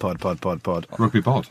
Pod. Rugby pod.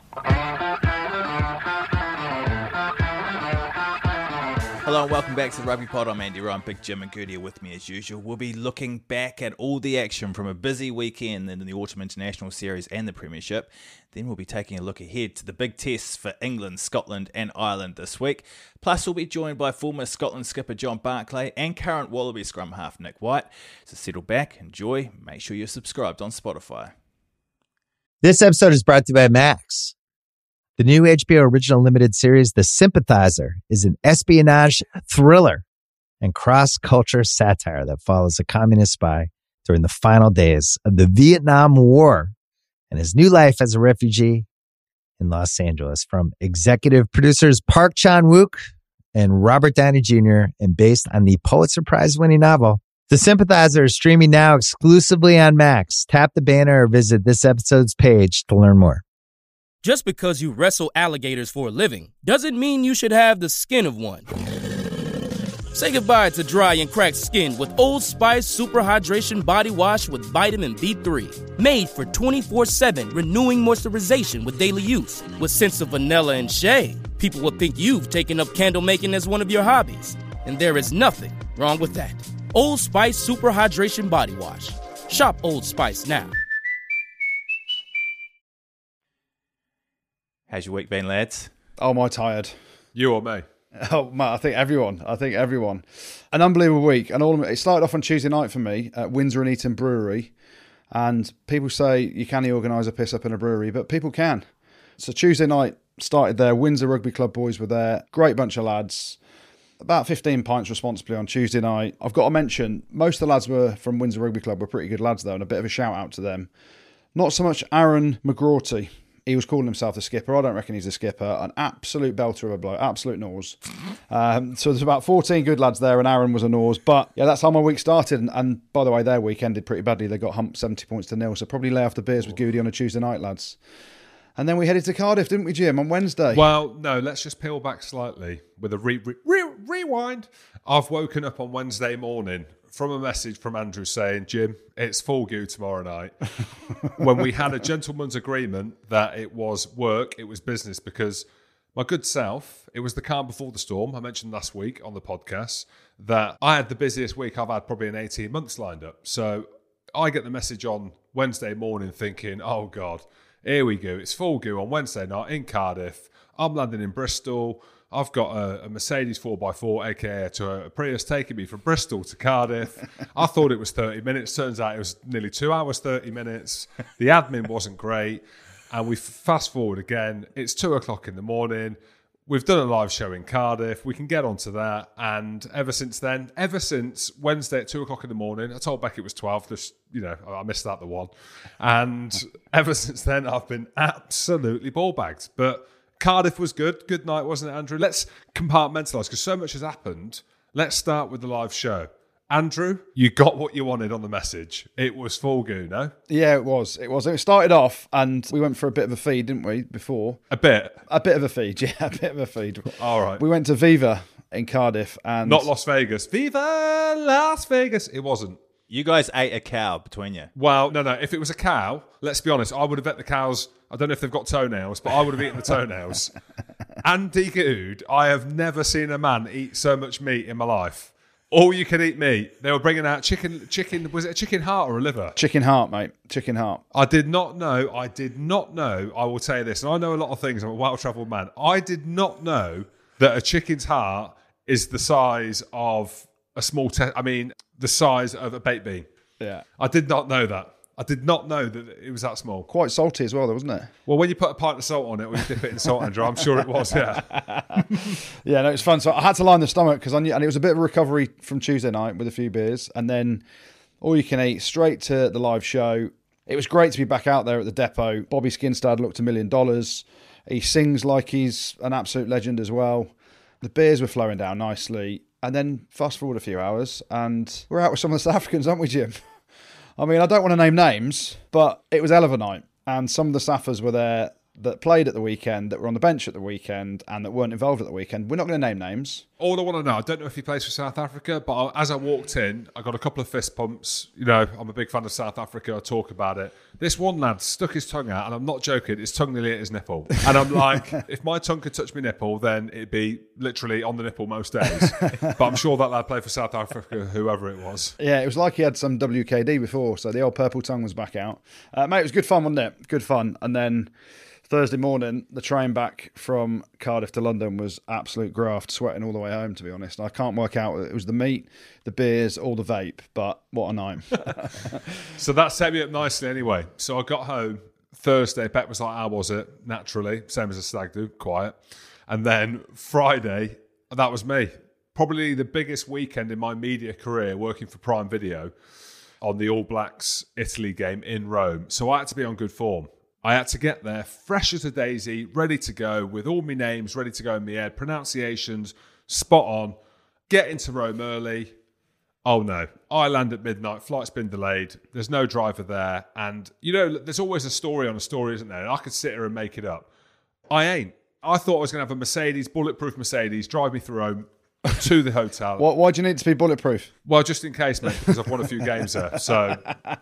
Hello and welcome back to the Rugby Pod. I'm Andy Ryan, Big Jim and Gertie are with me as usual. We'll be looking back at all the action from a busy weekend in the Autumn International Series and the Premiership. Then we'll be taking a look ahead to the big tests for England, Scotland and Ireland this week. Plus we'll be joined by former Scotland skipper John Barclay and current Wallaby scrum half Nick White. So settle back, enjoy, make sure you're subscribed on Spotify. This episode is brought to you by Max. The new HBO original limited series, The Sympathizer, is an espionage thriller and cross-culture satire that follows a communist spy during the final days of the Vietnam War and his new life as a refugee in Los Angeles. From executive producers Park Chan-wook and Robert Downey Jr. and based on the Pulitzer Prize-winning novel, The Sympathizer is streaming now exclusively on Max. Tap the banner or visit this episode's page to learn more. Just because you wrestle alligators for a living doesn't mean you should have the skin of one. Say goodbye to dry and cracked skin with Old Spice Super Hydration Body Wash with Vitamin B3. Made for 24/7 renewing moisturization with daily use. With scents of vanilla and shea, people will think you've taken up candle making as one of your hobbies. And there is nothing wrong with that. Old Spice Super Hydration Body Wash. Shop Old Spice now. How's your week been, lads? Oh, am I tired? You or me? Oh, Matt, I think everyone. An unbelievable week. And it started off on Tuesday night for me at Windsor and Eton Brewery. And people say you can't organise a piss up in a brewery, but people can. So Tuesday night started there. Windsor Rugby Club boys were there. Great bunch of lads. About 15 pints responsibly on Tuesday night. I've got to mention, most of the lads were from Windsor Rugby Club were pretty good lads though, and a bit of a shout out to them. Not so much Aaron McGrorty. He was calling himself the skipper. I don't reckon he's a skipper. An absolute belter of a bloke. Absolute nose. So there's about 14 good lads there, and Aaron was a nose. But yeah, that's how my week started. And by the way, their week ended pretty badly. They got humped 70 points to 0. So probably lay off the beers with Goody on a Tuesday night, lads. And then we headed to Cardiff, didn't we, Jim, on Wednesday? Well, no, let's just peel back slightly with a rewind. I've woken up on Wednesday morning from a message from Andrew saying, Jim, it's full goo tomorrow night. When we had a gentleman's agreement that it was work, it was business, because my good self, it was the calm before the storm. I mentioned last week on the podcast that I had the busiest week I've had probably in 18 months lined up. So I get the message on Wednesday morning thinking, oh God, here we go. It's full goo on Wednesday night in Cardiff. I'm landing in Bristol. I've got a Mercedes 4x4, aka a Toyota Prius, taking me from Bristol to Cardiff. I thought it was 30 minutes. Turns out it was nearly 2 hours, 30 minutes. The admin wasn't great. And we fast forward again. It's 2 o'clock in the morning. We've done a live show in Cardiff. We can get onto that. And ever since Wednesday at 2 o'clock in the morning, I told Beck it was 12. Just, I missed out the one. And ever since then, I've been absolutely ball bagged. But Cardiff was good. Good night, wasn't it, Andrew? Let's compartmentalise because so much has happened. Let's start with the live show. Andrew, you got what you wanted on the message. It was full goo, no? Yeah, it was. It started off and we went for a bit of a feed, didn't we, before? A bit of a feed, yeah, a bit of a feed. All right. We went to Viva in Cardiff and... Not Las Vegas. Viva Las Vegas. It wasn't. You guys ate a cow between you. Well, no. If it was a cow, let's be honest, I would have ate the cows. I don't know if they've got toenails, but I would have eaten the toenails. Andy Good, I have never seen a man eat so much meat in my life. All you can eat meat. They were bringing out chicken. Was it a chicken heart or a liver? Chicken heart, mate. Chicken heart. I did not know. I will tell you this, and I know a lot of things. I'm a well-travelled man. I did not know that a chicken's heart is the size of a small... the size of a baked bean. Yeah. I did not know that. I did not know that it was that small. Quite salty as well, though, wasn't it? Well, when you put a pint of salt on it, or you dip it in salt, Andrew, I'm sure it was, yeah. Yeah, no, it was fun. So I had to line the stomach because I knew, and it was a bit of a recovery from Tuesday night with a few beers, and then all you can eat straight to the live show. It was great to be back out there at the depot. Bobby Skinstad looked $1 million. He sings like he's an absolute legend as well. The beers were flowing down nicely. And then fast forward a few hours and we're out with some of the South Africans, aren't we, Jim? I mean, I don't want to name names, but it was hell of a night. And some of the Saffers were there that played at the weekend, that were on the bench at the weekend, and that weren't involved at the weekend. We're not going to name names. All I want to know, I don't know if he plays for South Africa, but as I walked in, I got a couple of fist pumps. You know, I'm a big fan of South Africa. I talk about it. This one lad stuck his tongue out, and I'm not joking, his tongue nearly hit his nipple. And I'm like, if my tongue could touch my nipple, then it'd be literally on the nipple most days. But I'm sure that lad played for South Africa, whoever it was. Yeah, it was like he had some WKD before, so the old purple tongue was back out. Mate, it was good fun, wasn't it? Good fun. And then Thursday morning, the train back from Cardiff to London was absolute graft, sweating all the way home, to be honest. I can't work out. It was the meat, the beers, all the vape, but what a night. So that set me up nicely anyway. So I got home Thursday. Beck was like, how was it? Naturally, same as a stag do, quiet. And then Friday, that was me. Probably the biggest weekend in my media career working for Prime Video on the All Blacks Italy game in Rome. So I had to be on good form. I had to get there fresh as a daisy, ready to go, with all my names ready to go in my head, pronunciations spot on, get into Rome early. Oh no, I land at midnight, flight's been delayed, there's no driver there. And, you know, there's always a story on a story, isn't there? And I could sit here and make it up. I ain't. I thought I was going to have a Mercedes, bulletproof Mercedes, drive me through Rome to the hotel. Why do you need it to be bulletproof? Well, just in case, mate, because I've won a few games there. So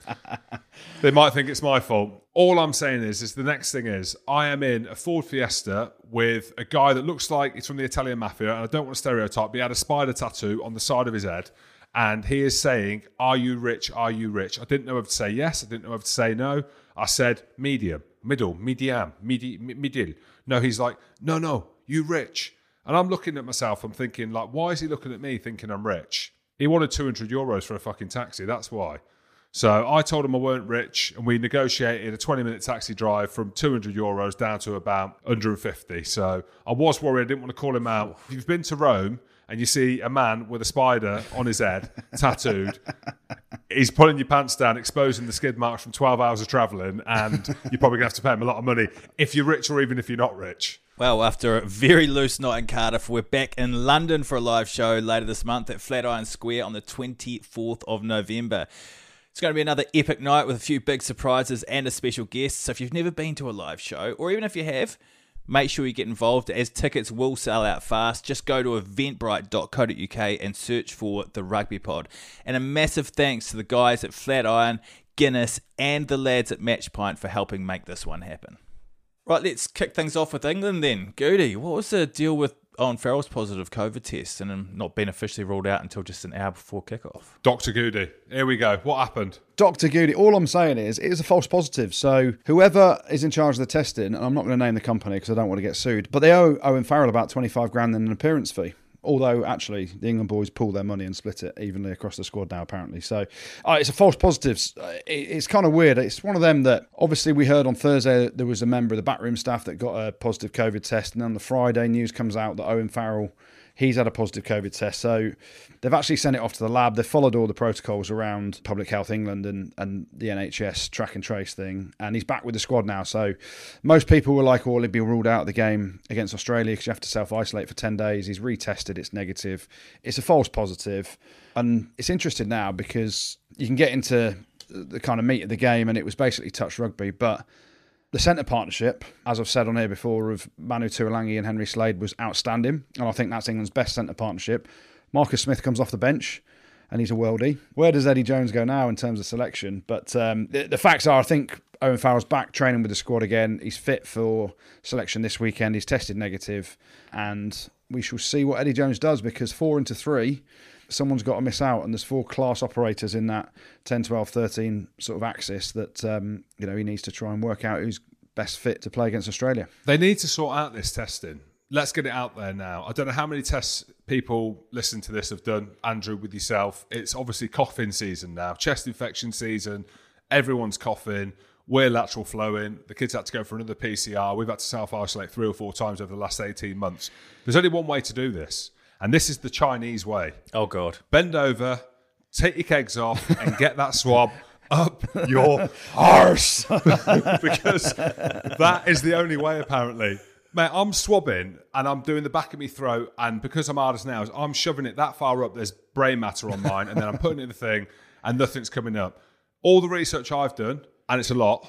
they might think it's my fault. All I'm saying is the next thing is I am in a Ford Fiesta with a guy that looks like he's from the Italian Mafia, and I don't want to stereotype, but he had a spider tattoo on the side of his head, and he is saying, are you rich? Are you rich? I didn't know whether to say yes. I didn't know whether to say no. I said medium, middle, medium, middle. No, he's like, no, you rich. And I'm looking at myself, I'm thinking, like, why is he looking at me thinking I'm rich? He wanted €200 for a fucking taxi, that's why. So I told him I weren't rich, and we negotiated a 20-minute taxi drive from €200 down to about 150. So I was worried, I didn't want to call him out. If you've been to Rome and you see a man with a spider on his head, tattooed, he's pulling your pants down, exposing the skid marks from 12 hours of travelling, and you're probably going to have to pay him a lot of money if you're rich or even if you're not rich. Well, after a very loose night in Cardiff, we're back in London for a live show later this month at Flatiron Square on the 24th of November. It's going to be another epic night with a few big surprises and a special guest. So if you've never been to a live show, or even if you have, make sure you get involved, as tickets will sell out fast. Just go to eventbrite.co.uk and search for the Rugby Pod. And a massive thanks to the guys at Flatiron, Guinness, and the lads at Matchpint for helping make this one happen. Right, let's kick things off with England then. Goody, what was the deal with Owen Farrell's positive COVID test and him not being officially ruled out until just an hour before kickoff? Dr. Goody, here we go. What happened? Dr. Goody, all I'm saying is it is a false positive. So whoever is in charge of the testing, and I'm not going to name the company because I don't want to get sued, but they owe Owen Farrell about 25 grand in an appearance fee. Although, actually, the England boys pull their money and split it evenly across the squad now, apparently. So, it's a false positive. It's kind of weird. It's one of them that, obviously, we heard on Thursday there was a member of the backroom staff that got a positive COVID test. And then on the Friday, news comes out that Owen Farrell, he's had a positive COVID test. So, they've actually sent it off to the lab. They've followed all the protocols around Public Health England and the NHS track and trace thing. And he's back with the squad now. So, most people were like, oh, he'd be ruled out of the game against Australia because you have to self-isolate for 10 days. He's retested. It's negative. It's a false positive. And it's interesting now because you can get into the kind of meat of the game, and it was basically touch rugby. But the centre partnership, as I've said on here before, of Manu Tuolangi and Henry Slade was outstanding. And I think that's England's best centre partnership. Marcus Smith comes off the bench and he's a worldie. Where does Eddie Jones go now in terms of selection? But the facts are, I think Owen Farrell's back training with the squad again. He's fit for selection this weekend. He's tested negative. And we shall see what Eddie Jones does, because 4 into 3, someone's got to miss out. And there's 4 class operators in that 10, 12, 13 sort of axis that he needs to try and work out who's best fit to play against Australia. They need to sort out this testing. Let's get it out there now. I don't know how many tests people listening to this have done, Andrew, with yourself. It's obviously coughing season now, chest infection season. Everyone's coughing. We're lateral flowing. The kids had to go for another PCR. We've had to self-isolate 3 or 4 times over the last 18 months. There's only one way to do this, and this is the Chinese way. Oh, God. Bend over, take your kegs off, and get that swab up your arse. Because that is the only way, apparently. Mate, I'm swabbing and I'm doing the back of my throat, and because I'm hard as nails, I'm shoving it that far up, there's brain matter on mine, and then I'm putting it in the thing and nothing's coming up. All the research I've done, and it's a lot,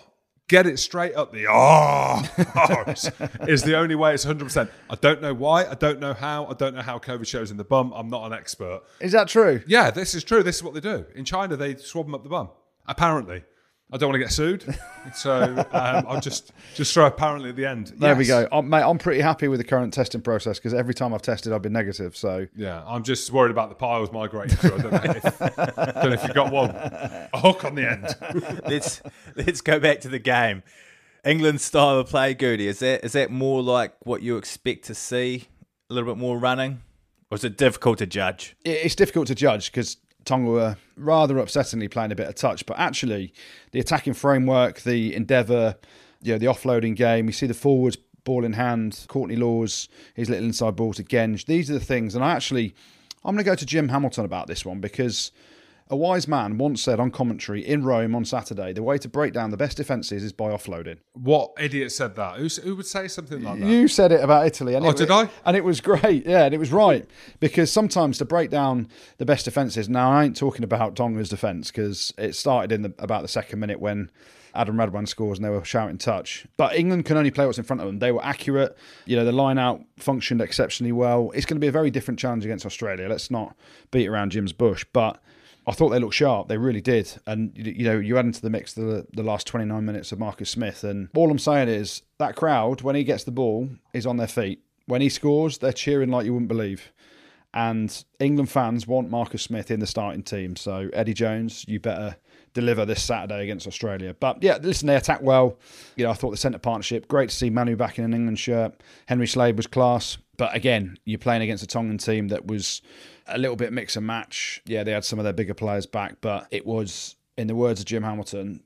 get it straight up the is the only way. It's 100%. I don't know why. I don't know how. I don't know how COVID shows in the bum. I'm not an expert. Is that true? Yeah, this is true. This is what they do. In China, they swab them up the bum. Apparently. I don't want to get sued. So I'll just throw apparently at the end. There we go. Mate, I'm pretty happy with the current testing process because every time I've tested, I've been negative. So yeah, I'm just worried about the piles migrating. So I don't know if you've got one. A hook on the end. Let's go back to the game. England's style of play, Goody, is that more like what you expect to see? A little bit more running? Or is it difficult to judge? It's difficult to judge because Tonga were rather upsettingly playing a bit of touch, but actually the attacking framework, the endeavour, the offloading game, you see the forwards ball in hand, Courtney Lawes, his little inside ball to Genge. These are the things, and I'm going to go to Jim Hamilton about this one because a wise man once said on commentary in Rome on Saturday, the way to break down the best defences is by offloading. What idiot said that? Who would say something like that? You said it about Italy. And did I? And it was great, yeah, and it was right. Because sometimes to break down the best defences, now I ain't talking about Tonga's defence because it started in about the second minute when Adam Radwan scores and they were shouting touch. But England can only play what's in front of them. They were accurate. The line out functioned exceptionally well. It's going to be a very different challenge against Australia. Let's not beat around Jim's bush. But I thought they looked sharp. They really did. And, you add into the mix the last 29 minutes of Marcus Smith. And all I'm saying is that crowd, when he gets the ball, is on their feet. When he scores, they're cheering like you wouldn't believe. And England fans want Marcus Smith in the starting team. So, Eddie Jones, you better deliver this Saturday against Australia. But, yeah, listen, they attack well. I thought the centre partnership, great to see Manu back in an England shirt. Henry Slade was class. But, again, you're playing against a Tongan team that was a little bit mix and match. Yeah, they had some of their bigger players back, but it was, in the words of Jim Hamilton,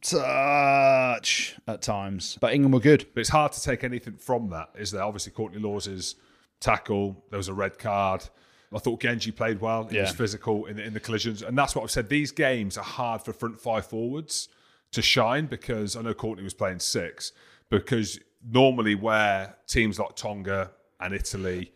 touch at times. But England were good. But it's hard to take anything from that, is there? Obviously, Courtney Lawes' tackle, there was a red card. I thought Genji played well. He was physical in the collisions. And that's what I've said. These games are hard for front five forwards to shine because I know Courtney was playing 6, because normally where teams like Tonga and Italy,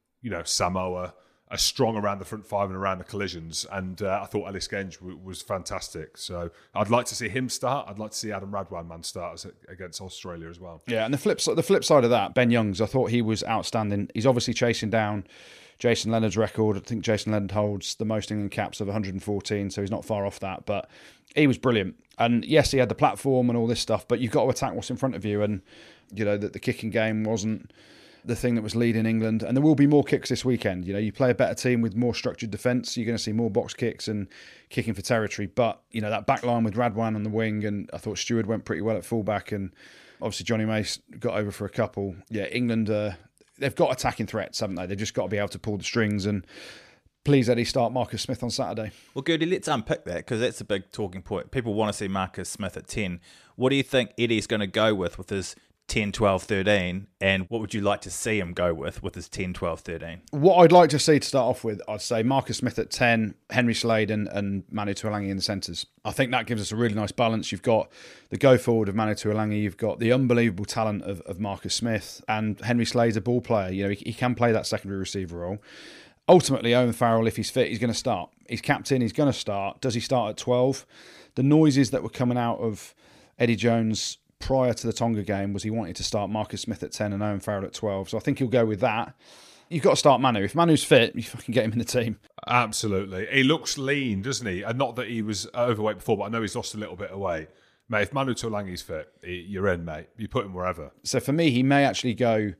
Samoa, are strong around the front five and around the collisions. And I thought Ellis Genge was fantastic. So I'd like to see him start. I'd like to see Adam Radwan start against Australia as well. Yeah, and the flip side of that, Ben Youngs, I thought he was outstanding. He's obviously chasing down Jason Leonard's record. I think Jason Leonard holds the most England caps of 114, so he's not far off that. But he was brilliant. And yes, he had the platform and all this stuff, but you've got to attack what's in front of you. And, the kicking game wasn't the thing that was leading England. And there will be more kicks this weekend. You play a better team with more structured defence, you're going to see more box kicks and kicking for territory. But, that back line with Radwan on the wing, and I thought Stewart went pretty well at fullback, and obviously Johnny Mace got over for a couple. Yeah, England, they've got attacking threats, haven't they? They've just got to be able to pull the strings. And please, Eddie, start Marcus Smith on Saturday. Well, Goody, let's unpick that because that's a big talking point. People want to see Marcus Smith at 10. What do you think Eddie's going to go with his 10, 12, 13, and what would you like to see him go with his 10, 12, 13? What I'd like to see to start off with, I'd say Marcus Smith at 10, Henry Slade and Manu Tuilagi in the centres. I think that gives us a really nice balance. You've got the go-forward of Manu Tuilagi, you've got the unbelievable talent of Marcus Smith, and Henry Slade's a ball player. He can play that secondary receiver role. Ultimately, Owen Farrell, if he's fit, he's going to start. He's captain, he's going to start. Does he start at 12? The noises that were coming out of Eddie Jones prior to the Tonga game was he wanted to start Marcus Smith at 10 and Owen Farrell at 12. So I think he'll go with that. You've got to start Manu. If Manu's fit, you fucking get him in the team. Absolutely. He looks lean, doesn't he? And not that he was overweight before, but I know he's lost a little bit of weight. Mate, if Manu Tuilagi's fit, you're in, mate. You put him wherever. So for me, he may actually go,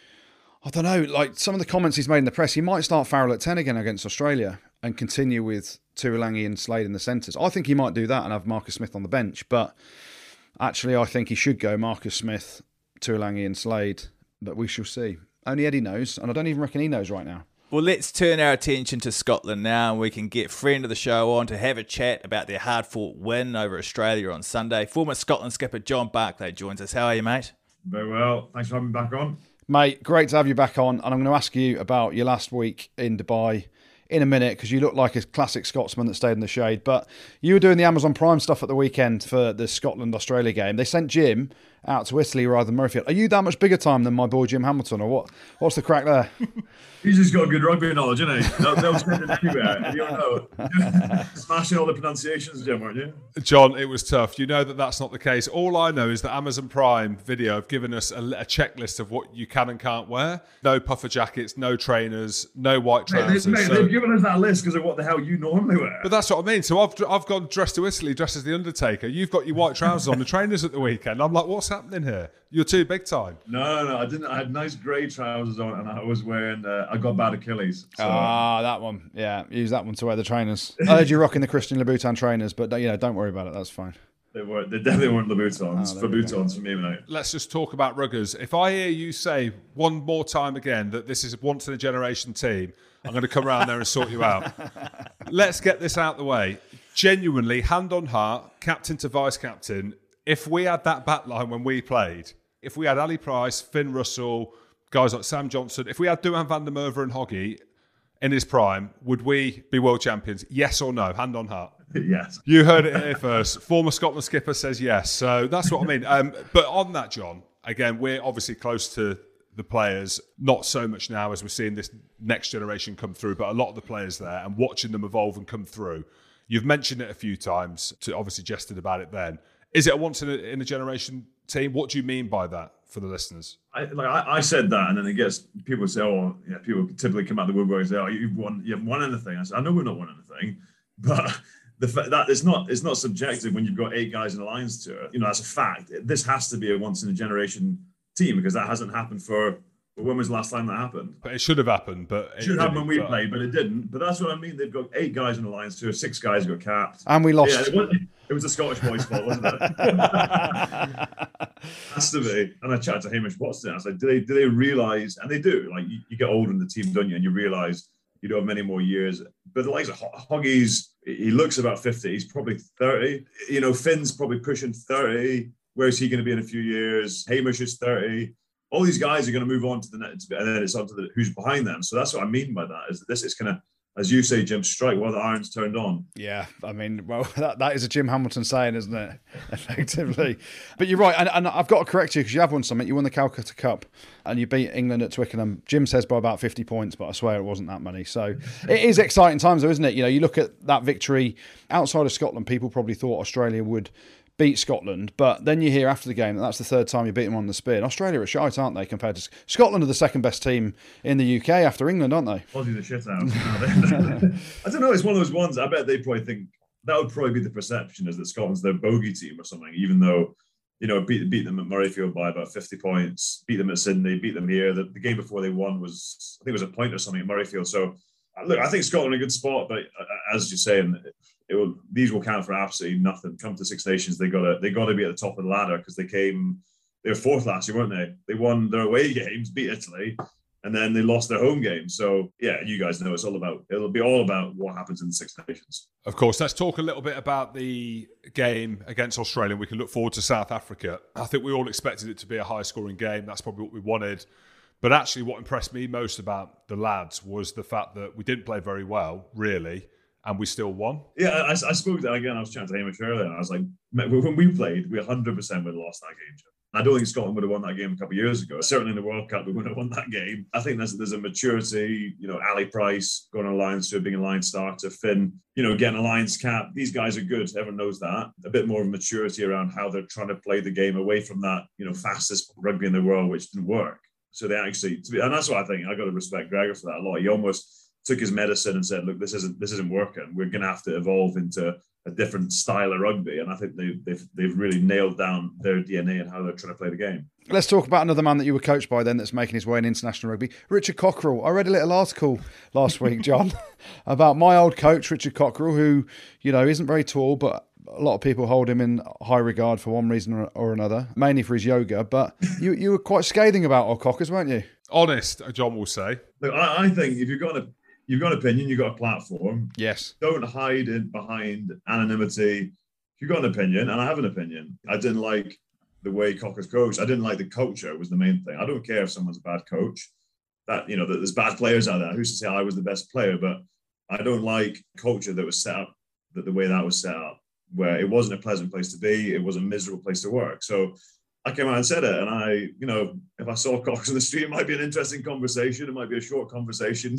I don't know, like some of the comments he's made in the press, he might start Farrell at 10 again against Australia and continue with Tuilagi and Slade in the centres. I think he might do that and have Marcus Smith on the bench, but actually, I think he should go Marcus Smith, Tuilagi and Slade, but we shall see. Only Eddie knows, and I don't even reckon he knows right now. Well, let's turn our attention to Scotland now, and we can get friend of the show on to have a chat about their hard-fought win over Australia on Sunday. Former Scotland skipper John Barclay joins us. How are you, mate? Very well. Thanks for having me back on. Mate, great to have you back on, and I'm going to ask you about your last week in Dubai in a minute, because you look like a classic Scotsman that stayed in the shade. But you were doing the Amazon Prime stuff at the weekend for the Scotland-Australia game. They sent Jim out to Italy rather than Murrayfield. Are you that much bigger time than my boy Jim Hamilton, or what? What's the crack there? He's just got good rugby knowledge, isn't he? They'll send it anywhere. You don't know. Smashing all the pronunciations, Jim, weren't you? John, it was tough. You know that's not the case. All I know is that Amazon Prime Video have given us a checklist of what you can and can't wear. No puffer jackets, no trainers, no white trousers. They've given us that list because of what the hell you normally wear. But that's what I mean. So I've gone dressed to Italy, dressed as the Undertaker. You've got your white trousers on, the trainers at the weekend. I'm like, what's happening here? You're too big time. No, I didn't. I had nice grey trousers on, and I was wearing. I got bad Achilles. So. That one. Yeah, use that one to wear the trainers. I heard you rocking the Christian Louboutin trainers, but don't worry about it. That's fine. They definitely weren't Louboutins. For Boutons for me, mate. Let's just talk about Ruggers. If I hear you say one more time again that this is a once in a generation team, I'm going to come around there and sort you out. Let's get this out the way. Genuinely, hand on heart, captain to vice captain. If we had that back line when we played, if we had Ali Price, Finn Russell, guys like Sam Johnson, if we had Duhan van der Merwe and Hoggy in his prime, would we be world champions? Yes or no? Hand on heart. Yes. You heard it here first. Former Scotland skipper says yes. So that's what I mean. But on that, John, again, we're obviously close to the players, not so much now as we're seeing this next generation come through, but a lot of the players there and watching them evolve and come through. You've mentioned it a few times, obviously jested about it then. Is it a once in a generation team? What do you mean by that for the listeners? I said that, and then it gets people say, "Oh, yeah." People typically come out the woodwork and say, "Oh, you haven't won anything." I said, "I know we've not won anything, but the fact that it's not subjective when you've got 8 guys in the lines to it. That's a fact. This has to be a once in a generation team because that hasn't happened for. When was the last time that happened? But it should have happened, but it should have happened when we played, but it didn't. But that's what I mean. They've got 8 guys in the lines to it. 6 guys got capped, and we lost. Yeah, it was the Scottish boys' fault, wasn't it? Has to be. And I chatted to Hamish Watson. I was like, do they realise? And they do. Like you get older in the team, don't you? And you realise you don't have many more years. But the likes of Hoggy's, he looks about 50. He's probably 30. Finn's probably pushing 30. Where's he going to be in a few years? Hamish is 30. All these guys are going to move on to the next, and then it's on to who's behind them. So that's what I mean by that. Is that this is going to, as you say, Jim, strike while the iron's turned on. Yeah, I mean, well, that is a Jim Hamilton saying, isn't it? Effectively. But you're right, and I've got to correct you because you have won something. You won the Calcutta Cup and you beat England at Twickenham. Jim says by about 50 points, but I swear it wasn't that many. So it is exciting times though, isn't it? You look at that victory. Outside of Scotland, people probably thought Australia would beat Scotland, but then you hear after the game that's the 3rd time you beat them on the spin. Australia are shite, aren't they, compared to Scotland? Are the 2nd best team in the UK after England, aren't they? Aussie the shit out. I don't know, it's one of those ones, I bet they probably think that would probably be the perception, is that Scotland's their bogey team or something, even though, beat them at Murrayfield by about 50 points, beat them at Sydney, beat them here. The game before they won was, I think it was a point or something at Murrayfield. So, look, I think Scotland are a good spot, but as you're saying, these will count for absolutely nothing. Come to Six Nations, they got to be at the top of the ladder because they were 4th last year, weren't they? They won their away games, beat Italy, and then they lost their home game. So yeah, you guys know it'll be all about what happens in the Six Nations. Of course, let's talk a little bit about the game against Australia. We can look forward to South Africa. I think we all expected it to be a high-scoring game. That's probably what we wanted. But actually, what impressed me most about the lads was the fact that we didn't play very well, really, and we still won. Yeah, I spoke to that again. I was chatting to Hamish earlier, and I was like, when we played, we 100% would have lost that game. I don't think Scotland would have won that game a couple of years ago. Certainly in the World Cup, we wouldn't have won that game. I think there's a maturity, Ali Price going on Lions to being a line starter, Finn, getting a Lions cap. These guys are good. Everyone knows that. A bit more of maturity around how they're trying to play the game away from that, fastest rugby in the world, which didn't work. So they actually, and that's what I think. I got to respect Gregor for that a lot. He almost took his medicine and said, "Look, this isn't working. We're going to have to evolve into a different style of rugby." And I think they've really nailed down their DNA and how they're trying to play the game. Let's talk about another man that you were coached by then that's making his way in international rugby, Richard Cockerell. I read a little article last week, John, about my old coach, Richard Cockerell, who isn't very tall, but a lot of people hold him in high regard for one reason or another, mainly for his yoga. But you were quite scathing about old Cockers, weren't you? Honest, John will say. Look, I think if you've got an opinion, you've got a platform. Yes. Don't hide it behind anonymity. If you've got an opinion, and I have an opinion, I didn't like the way Cockers coached. I didn't like the culture was the main thing. I don't care if someone's a bad coach. That there's bad players out there. Who's to say I was the best player? But I don't like culture that was set up the way that was set up, where it wasn't a pleasant place to be. It was a miserable place to work. So I came out and said it. And if I saw Cox in the street, it might be an interesting conversation. It might be a short conversation.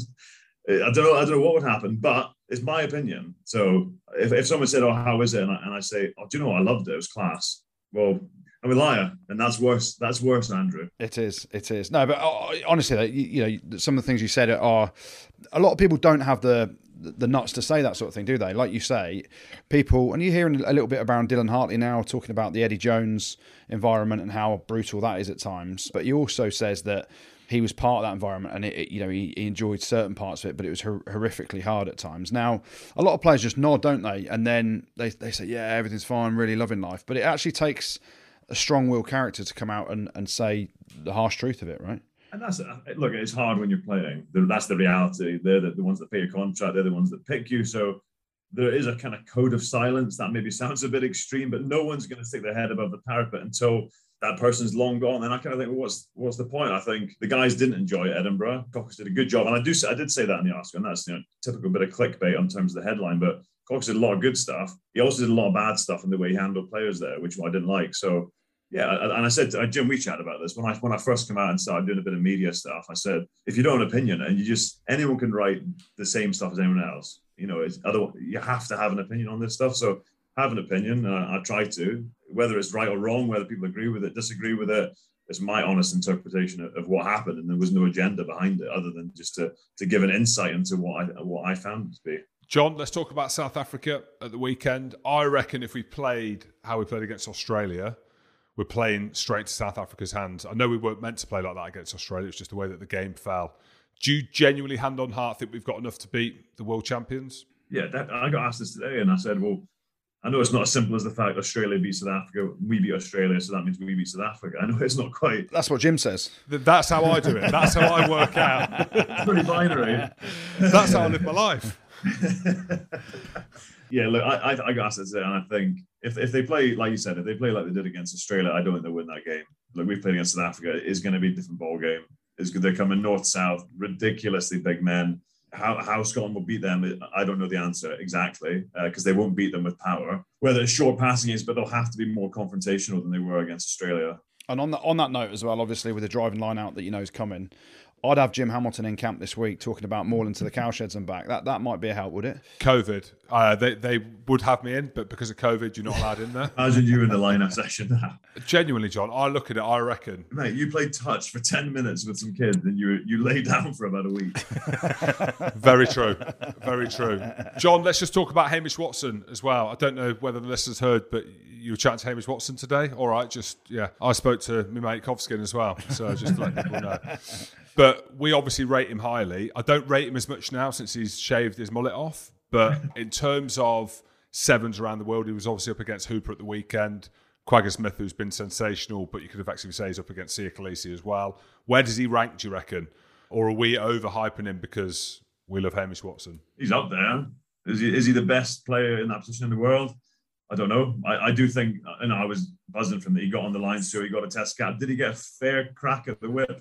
I don't know what would happen, but it's my opinion. So if someone said, "Oh, how is it?" and I say, "Oh, do you know what? I loved it. It was class." Well, I'm a liar, and that's worse. That's worse, Andrew. It is. No, but honestly, some of the things you said are a lot of people don't have the nuts to say that sort of thing, do they? Like you say, people, and you're hearing a little bit about Dylan Hartley now talking about the Eddie Jones environment and how brutal that is at times. But he also says that he was part of that environment, and he enjoyed certain parts of it, but it was horrifically hard at times. Now, a lot of players just nod, don't they? And then they say, "Yeah, everything's fine, really loving life." But it actually takes a strong-willed character to come out and say the harsh truth of it, right? And look, it's hard when you're playing. That's the reality. They're the ones that pay your contract. They're the ones that pick you. So there is a kind of code of silence that maybe sounds a bit extreme, but no one's going to stick their head above the parapet until that person's long gone. And I kind of think, well, what's the point? I think the guys didn't enjoy Edinburgh. Cox did a good job, and I did say that in the Oscar, and that's typical bit of clickbait in terms of the headline. But Cox did a lot of good stuff. He also did a lot of bad stuff in the way he handled players there, which I didn't like. So. Yeah, and I said to Jim, we chatted about this when I first came out and started doing a bit of media stuff. I said, if you don't have an opinion, and anyone can write the same stuff as anyone else, you have to have an opinion on this stuff. So have an opinion. I try to, whether it's right or wrong, whether people agree with it, disagree with it. It's my honest interpretation of what happened, and there was no agenda behind it other than just to give an insight into what I found it to be. John, let's talk about South Africa at the weekend. I reckon if we played how we played against Australia, we're playing straight to South Africa's hands. I know we weren't meant to play like that against Australia. It's just the way that the game fell. Do you genuinely, hand on heart, think we've got enough to beat the world champions? Yeah, I got asked this today, and I said, well, I know it's not as simple as the fact Australia beat South Africa. We beat Australia, so that means we beat South Africa. I know it's not quite. That's what Jim says. That's how I do it. That's how I work out. It's pretty binary. That's how I live my life. Yeah, look, I got asked this today, and I think if they play, like you said, if they play like they did against Australia, I don't think they'll win that game. Look, we've played against South Africa. It's going to be a different ball game. They're coming north-south, ridiculously big men. How Scotland will beat them, I don't know the answer exactly, because they won't beat them with power. Whether it's short passing is, but they'll have to be more confrontational than they were against Australia. And on that note as well, obviously with the driving line out that you know is coming, I'd have Jim Hamilton in camp this week talking about Moreland to the cowsheds and back. That might be a help, would it? COVID. They would have me in, but because of COVID, you're not allowed in there. Imagine you in the line-up session now. Genuinely, John, I look at it, I reckon. Mate, you played touch for 10 minutes with some kids and you lay down for about a week. Very true. Very true. John, let's just talk about Hamish Watson as well. I don't know whether the listeners heard, but you were chatting to Hamish Watson today. All right, I spoke to my mate Kovskin as well, so just to let people know. But we obviously rate him highly. I don't rate him as much now since he's shaved his mullet off. But in terms of sevens around the world, he was obviously up against Hooper at the weekend. Quagga Smith, who's been sensational, but you could effectively say he's up against Sia Khaleesi as well. Where does he rank, do you reckon? Or are we overhyping him because we love Hamish Watson? He's up there. Is he the best player in that position in the world? I don't know. I do think, I was buzzing from that he got on the line, so he got a test cap. Did he get a fair crack at the whip?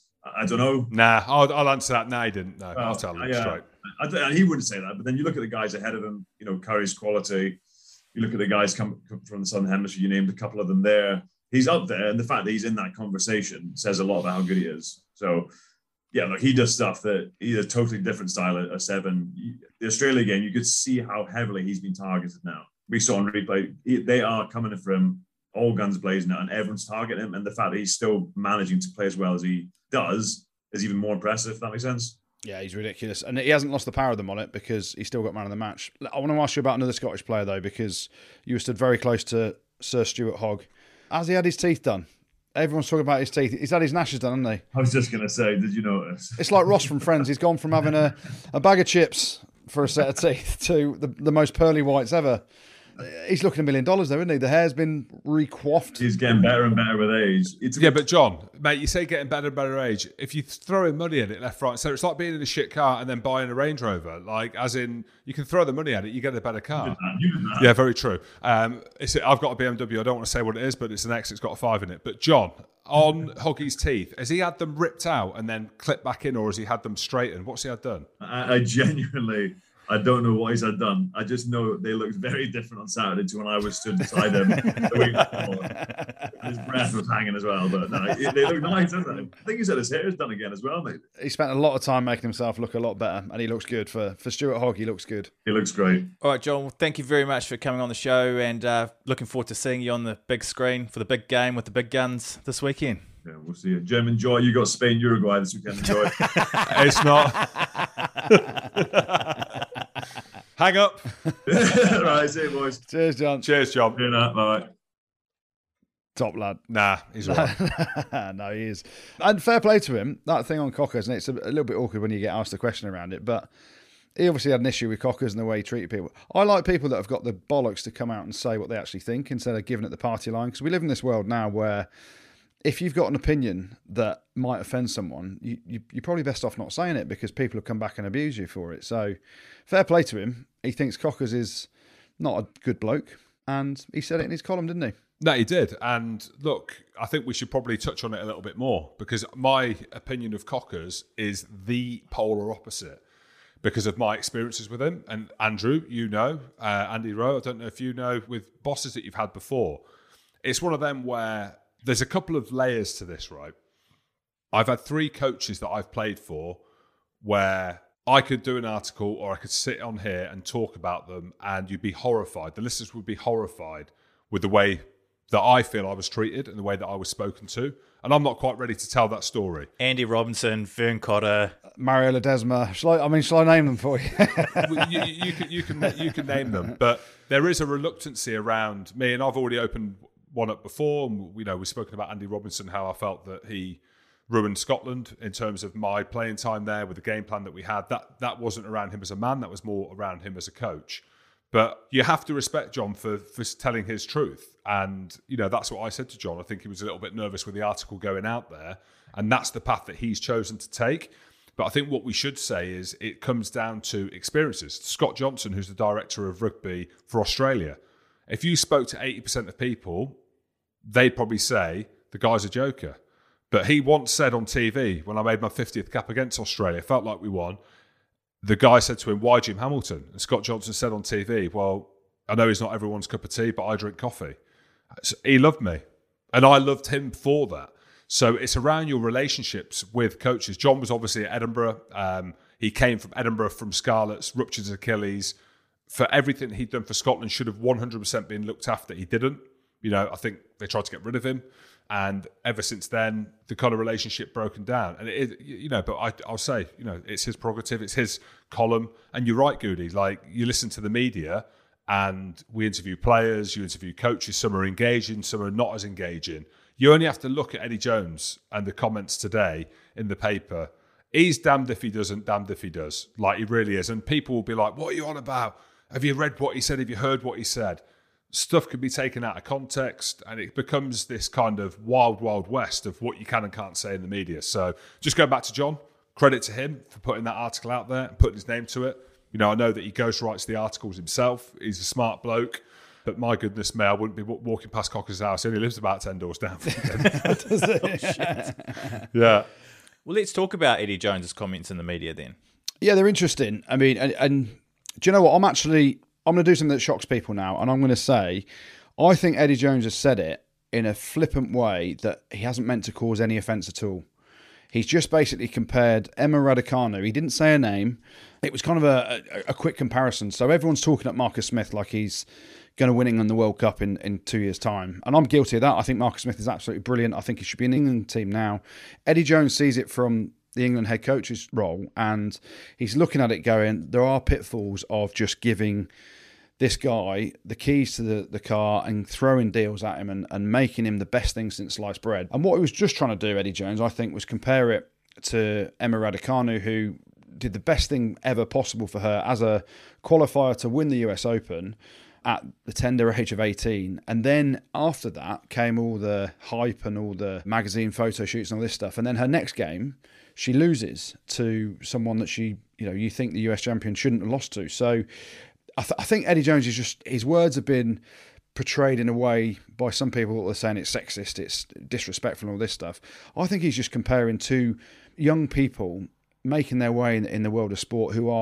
I don't know. Nah, I'll answer that. No, he didn't. No, I'll tell him straight. He wouldn't say that, but then you look at the guys ahead of him, Curry's quality. You look at the guys come from the Southern Hemisphere, you named a couple of them there. He's up there, and the fact that he's in that conversation says a lot about how good he is. So, yeah, look, he does stuff that he's a totally different style at seven. The Australia game, you could see how heavily he's been targeted now. We saw on replay, they are coming from all guns blazing out, and everyone's targeting him. And the fact that he's still managing to play as well as he does is even more impressive, if that makes sense. Yeah, he's ridiculous. And he hasn't lost the power of them on it because he's still got man of the match. I want to ask you about another Scottish player, though, because you were stood very close to Sir Stuart Hogg. Has he had his teeth done? Everyone's talking about his teeth. He's had his gnashes done, hasn't he? I was just going to say, did you notice? It's like Ross from Friends. He's gone from having a bag of chips for a set of teeth to the most pearly whites ever. He's looking $1 million though, isn't he? The hair's been recoiffed. He's getting better and better with age. Yeah, but John, mate, you say getting better and better age. If you throw in money at it left, right, so it's like being in a shit car and then buying a Range Rover. Like, as in, you can throw the money at it, you get a better car. You did that. Yeah, very true. I've got a BMW. I don't want to say what it is, but it's an X. It's got a 5 in it. But John, on Hoggy's teeth, has he had them ripped out and then clipped back in, or has he had them straightened? What's he had done? I genuinely I don't know what he's had done. I just know they looked very different on Saturday to when I was stood beside him the week before. His breath was hanging as well, but no, they look nice, don't they? I think he said his hair is done again as well, mate. He spent a lot of time making himself look a lot better, and he looks good. For Stuart Hogg, he looks good. He looks great. All right, John, thank you very much for coming on the show, and looking forward to seeing you on the big screen for the big game with the big guns this weekend. Yeah, we'll see you. Jim, enjoy. You got Spain, Uruguay this weekend. Enjoy. It's not. Hang up. Right, see you, boys. Cheers, John. Cheers, John. Do that. Bye. Top lad. Nah, he's all right. No, he is. And fair play to him. That thing on Cockers, and it's a little bit awkward when you get asked a question around it, but he obviously had an issue with Cockers and the way he treated people. I like people that have got the bollocks to come out and say what they actually think instead of giving it the party line, because we live in this world now where if you've got an opinion that might offend someone, you're probably best off not saying it, because people will come back and abuse you for it. So fair play to him. He thinks Cockers is not a good bloke, and he said it in his column, didn't he? No, he did. And look, I think we should probably touch on it a little bit more, because my opinion of Cockers is the polar opposite because of my experiences with him. And Andrew, you know, Andy Rowe, I don't know if you know, with bosses that you've had before. It's one of them where there's a couple of layers to this, right? I've had 3 coaches that I've played for where I could do an article or I could sit on here and talk about them and you'd be horrified. The listeners would be horrified with the way that I feel I was treated and the way that I was spoken to. And I'm not quite ready to tell that story. Andy Robinson, Vern Cotter, Mario Ledesma. Shall I name them for you? you can name them, but there is a reluctancy around me, and I've already opened one up before. You know, we've spoken about Andy Robinson, how I felt that he ruined Scotland in terms of my playing time there with the game plan that we had. That wasn't around him as a man, that was more around him as a coach. But you have to respect John for telling his truth. And, you know, that's what I said to John. I think he was a little bit nervous with the article going out there. And that's the path that he's chosen to take. But I think what we should say is it comes down to experiences. Scott Johnson, who's the director of rugby for Australia, if you spoke to 80% of people, they'd probably say the guy's a joker. But he once said on TV, when I made my 50th cap against Australia, felt like we won, the guy said to him, "Why Jim Hamilton?" And Scott Johnson said on TV, "Well, I know he's not everyone's cup of tea, but I drink coffee." So he loved me, and I loved him for that. So it's around your relationships with coaches. John was obviously at Edinburgh. He came from Edinburgh, from Scarlets, ruptured his Achilles. For everything he'd done for Scotland should have 100% been looked after. He didn't. You know, I think they tried to get rid of him. And ever since then, the kind of relationship broken down. And it, you know, but I'll say, you know, it's his prerogative, it's his column. And you're right, Goody. Like, you listen to the media, and we interview players, you interview coaches. Some are engaging, some are not as engaging. You only have to look at Eddie Jones and the comments today in the paper. He's damned if he doesn't, damned if he does. Like, he really is. And people will be like, "What are you on about? Have you read what he said? Have you heard what he said?" Stuff can be taken out of context, and it becomes this kind of wild, wild west of what you can and can't say in the media. So just going back to John, credit to him for putting that article out there and putting his name to it. You know, I know that he ghostwrites the articles himself. He's a smart bloke. But my goodness me, I wouldn't be walking past Cocker's house. He only lives about 10 doors down from him. Does it? Oh, shit. Yeah. Well, let's talk about Eddie Jones's comments in the media then. Yeah, they're interesting. I mean, and do you know what? I'm going to do something that shocks people now, and I'm going to say, I think Eddie Jones has said it in a flippant way that he hasn't meant to cause any offence at all. He's just basically compared Emma Raducanu. He didn't say her name. It was kind of a quick comparison. So everyone's talking at Marcus Smith like he's going to win England the World Cup in 2 years' time. And I'm guilty of that. I think Marcus Smith is absolutely brilliant. I think he should be in the England team now. Eddie Jones sees it from the England head coach's role, and he's looking at it going, there are pitfalls of just giving this guy the keys to the car and throwing deals at him and making him the best thing since sliced bread. And what he was just trying to do, Eddie Jones, I think, was compare it to Emma Raducanu, who did the best thing ever possible for her as a qualifier to win the US Open at the tender age of 18. And then after that came all the hype and all the magazine photo shoots and all this stuff. And then her next game, she loses to someone that she, you know, you think the US champion shouldn't have lost to. So I think Eddie Jones is just, his words have been portrayed in a way by some people that are saying it's sexist, it's disrespectful and all this stuff. I think he's just comparing two young people making their way in the world of sport who are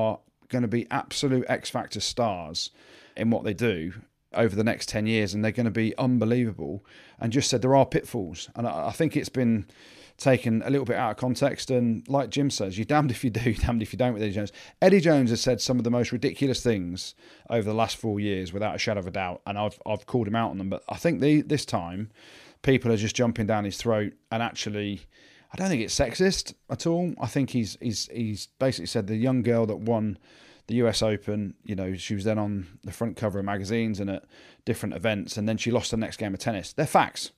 going to be absolute X Factor stars in what they do over the next 10 years, and they're going to be unbelievable, and just said there are pitfalls. And I think it's been taken a little bit out of context, and like Jim says, you're damned if you do, damned if you don't with Eddie Jones. Eddie Jones has said some of the most ridiculous things over the last 4 years, without a shadow of a doubt, and I've called him out on them, but I think this time people are just jumping down his throat, and actually I don't think it's sexist at all. I think he's basically said the young girl that won the US Open, she was then on the front cover of magazines and at different events, and then she lost the next game of tennis. They're facts.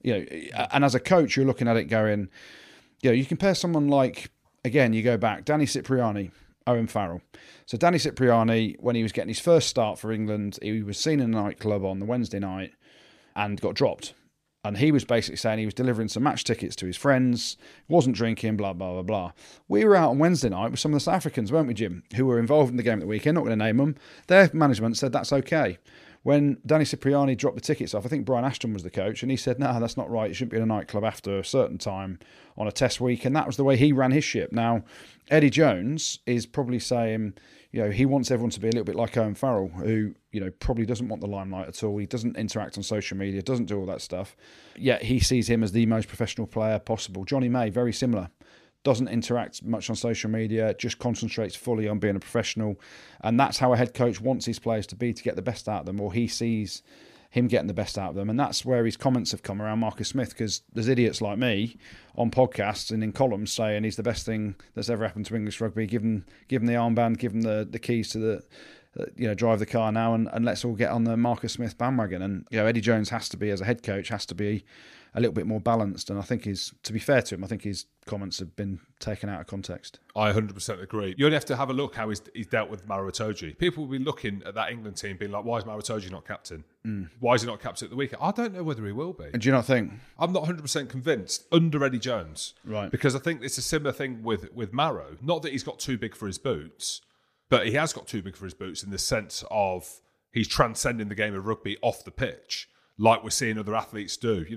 And as a coach, you're looking at it going, you compare someone like, again, you go back, Danny Cipriani, Owen Farrell. So Danny Cipriani, when he was getting his first start for England, he was seen in a nightclub on the Wednesday night and got dropped. And he was basically saying he was delivering some match tickets to his friends, wasn't drinking, blah, blah, blah, blah. We were out on Wednesday night with some of the South Africans, weren't we, Jim, who were involved in the game at the weekend, not going to name them. Their management said that's okay. When Danny Cipriani dropped the tickets off, I think Brian Ashton was the coach, and he said, no, that's not right. You shouldn't be in a nightclub after a certain time on a test week. And that was the way he ran his ship. Now, Eddie Jones is probably saying, he wants everyone to be a little bit like Owen Farrell, who, probably doesn't want the limelight at all. He doesn't interact on social media, doesn't do all that stuff. Yet he sees him as the most professional player possible. Johnny May, very similar. Doesn't interact much on social media, just concentrates fully on being a professional. And that's how a head coach wants his players to be, to get the best out of them, or he sees him getting the best out of them. And that's where his comments have come around Marcus Smith, because there's idiots like me on podcasts and in columns saying he's the best thing that's ever happened to English rugby. Give him the armband, give him the keys to the, drive the car now, and let's all get on the Marcus Smith bandwagon. And, Eddie Jones has to be, as a head coach, has to be a little bit more balanced. And I think to be fair to him, I think his comments have been taken out of context. I 100% agree. You only have to have a look how he's dealt with Maro Itoje. People will be looking at that England team being like, why is Maro Itoje not captain? Why is he not captain at the weekend? I don't know whether he will be. And do you not think? I'm not 100% convinced under Eddie Jones. Right. Because I think it's a similar thing with Maro. Not that he's got too big for his boots, but he has got too big for his boots in the sense of he's transcending the game of rugby off the pitch, like we're seeing other athletes do,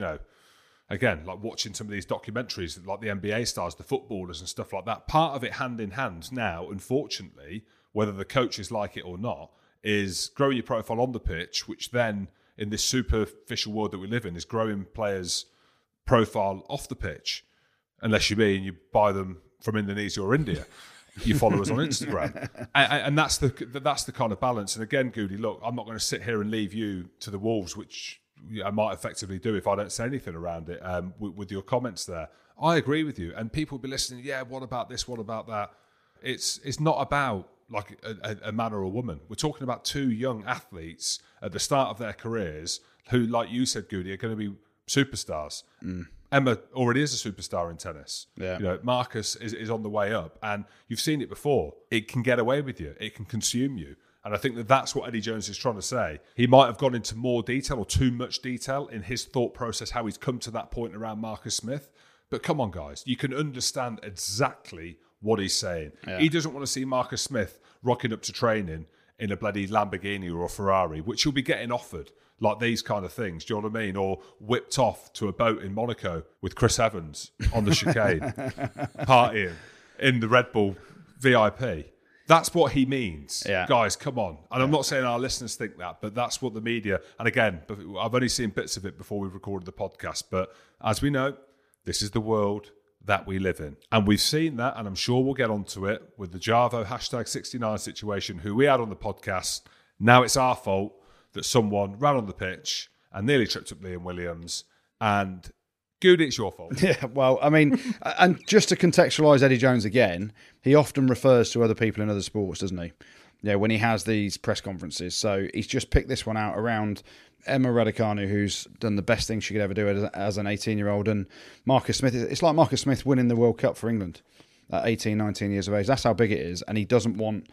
Again, like watching some of these documentaries, like the NBA stars, the footballers and stuff like that. Part of it hand in hand now, unfortunately, whether the coaches like it or not, is growing your profile on the pitch, which then, in this superficial world that we live in, is growing players' profile off the pitch. Unless you buy them from Indonesia or India. You follow us on Instagram. And that's the kind of balance. And again, Goody, look, I'm not going to sit here and leave you to the wolves, which I might effectively do if I don't say anything around it with your comments there. I agree with you. And people will be listening, what about this, what about that? It's not about like a man or a woman. We're talking about two young athletes at the start of their careers who, like you said, Goody, are going to be superstars. Emma already is a superstar in tennis. Yeah. Marcus is on the way up, and you've seen it before. It can get away with you. It can consume you. And I think that's what Eddie Jones is trying to say. He might have gone into more detail or too much detail in his thought process, how he's come to that point around Marcus Smith. But come on, guys, you can understand exactly what he's saying. Yeah. He doesn't want to see Marcus Smith rocking up to training in a bloody Lamborghini or a Ferrari, which he'll be getting offered. Like these kind of things, do you know what I mean? Or whipped off to a boat in Monaco with Chris Evans on the chicane, partying in the Red Bull VIP. That's what he means. Yeah. Guys, come on. And I'm not saying our listeners think that, but that's what the media, and again, I've only seen bits of it before we recorded the podcast, but as we know, this is the world that we live in. And we've seen that, and I'm sure we'll get onto it with the Javo #69 situation, who we had on the podcast. Now it's our fault that someone ran on the pitch and nearly tripped up Liam Williams. And Goody, it's your fault. Yeah, well, I mean, and just to contextualise Eddie Jones again, he often refers to other people in other sports, doesn't he? When he has these press conferences. So he's just picked this one out around Emma Raducanu, who's done the best thing she could ever do as an 18-year-old, and Marcus Smith. It's like Marcus Smith winning the World Cup for England at 18, 19 years of age. That's how big it is, and he doesn't want,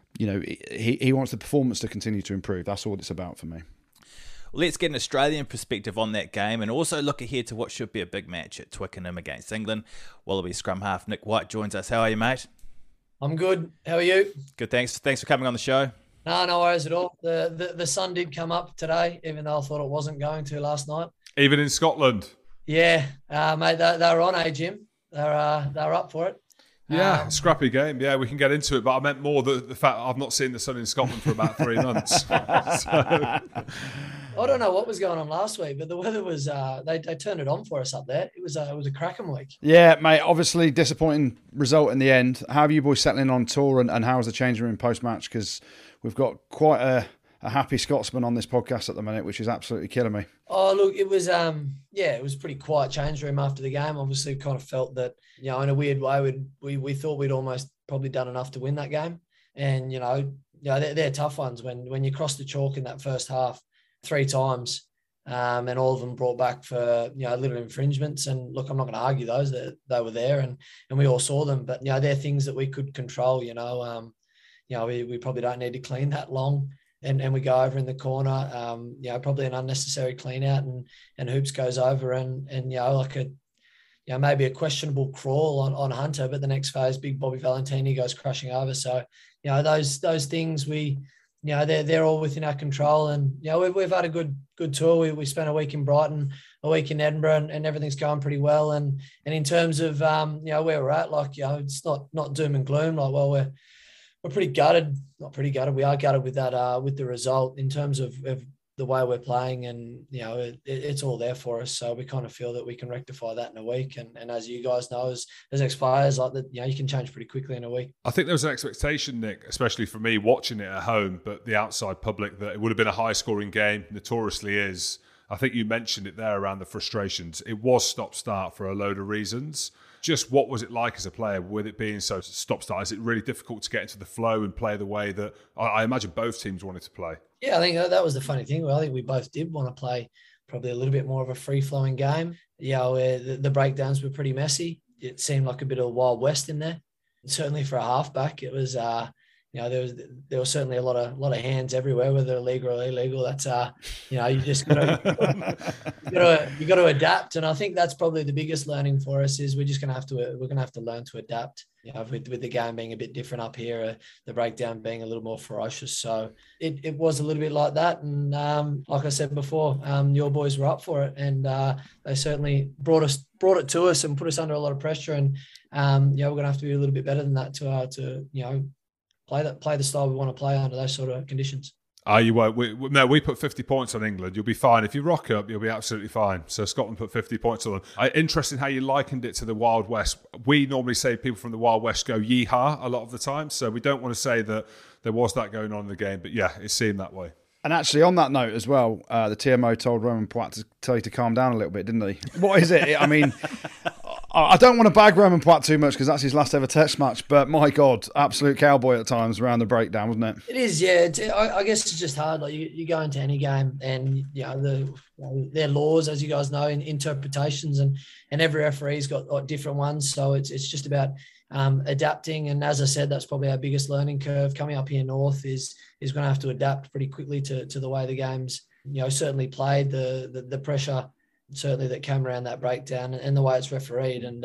he wants the performance to continue to improve. That's all it's about for me. Let's get an Australian perspective on that game and also look ahead to what should be a big match at Twickenham against England. Wallaby scrum half Nick White joins us. How are you, mate? I'm good. How are you? Good, thanks. Thanks for coming on the show. No worries at all. The sun did come up today, even though I thought it wasn't going to last night. Even in Scotland? Yeah, mate, they were on, Jim? They're up for it. Yeah, scrappy game. Yeah, we can get into it, but I meant more the fact I've not seen the sun in Scotland for about 3 months. I don't know what was going on last week, but the weather was they turned it on for us up there. It was a cracking week. Yeah, mate. Obviously, disappointing result in the end. How are you boys settling on tour, and how's the changing room post match? Because we've got quite a happy Scotsman on this podcast at the minute, which is absolutely killing me. Oh, look, it was it was pretty quiet change room after the game. Obviously, kind of felt that, in a weird way, we thought we'd almost probably done enough to win that game. And, they're tough ones when you cross the chalk in that first half 3 times, and all of them brought back for, little infringements. And look, I'm not going to argue those, that they were there and we all saw them, but, they're things that we could control, we probably don't need to clean that long. And we go over in the corner, probably an unnecessary clean out, and Hoops goes over and maybe a questionable crawl on Hunter, but the next phase, big Bobby Valentini goes crushing over. So, those things they're all within our control. And, we've had a good tour. We spent a week in Brighton, a week in Edinburgh, and everything's going pretty well. And in terms of, where we're at, it's not doom and gloom. We're pretty gutted, not pretty gutted. We are gutted with that, with the result in terms of the way we're playing, and it's all there for us. So we kind of feel that we can rectify that in a week. And as you guys know, as ex-players, you can change pretty quickly in a week. I think there was an expectation, Nick, especially for me watching it at home, but the outside public, that it would have been a high-scoring game. Notoriously is. I think you mentioned it there around the frustrations. It was stop-start for a load of reasons. Just what was it like as a player with it being so stop-start? Is it really difficult to get into the flow and play the way that I imagine both teams wanted to play? Yeah, I think that was the funny thing. I think we both did want to play probably a little bit more of a free-flowing game. Where the breakdowns were pretty messy. It seemed like a bit of a Wild West in there. Certainly for a halfback, it was there was certainly a lot of hands everywhere, whether illegal or illegal. That's you just got to adapt, and I think that's probably the biggest learning for us is we're gonna have to learn to adapt. With the game being a bit different up here, the breakdown being a little more ferocious. So it was a little bit like that, and like I said before, your boys were up for it, and they certainly brought it to us and put us under a lot of pressure. And we're gonna have to be a little bit better than that to play the style we want to play under those sort of conditions. You won't. We put 50 points on England. You'll be fine. If you rock up, you'll be absolutely fine. So Scotland put 50 points on them. Interesting how you likened it to the Wild West. We normally say people from the Wild West go yeehaw a lot of the time. So we don't want to say that there was that going on in the game. But yeah, it seemed that way. And actually, on that note as well, the TMO told Romain Poite to tell you to calm down a little bit, didn't he? What is it? I mean, I don't want to bag Romain Poite too much because that's his last ever Test match. But my God, absolute cowboy at times around the breakdown, wasn't it? It is, yeah. I guess it's just hard. Like you go into any game, and their laws, as you guys know, in interpretations, and every referee's got different ones. So it's just about adapting. And as I said, that's probably our biggest learning curve coming up here north is going to have to adapt pretty quickly to the way the game's certainly played, the pressure certainly that came around that breakdown and the way it's refereed. And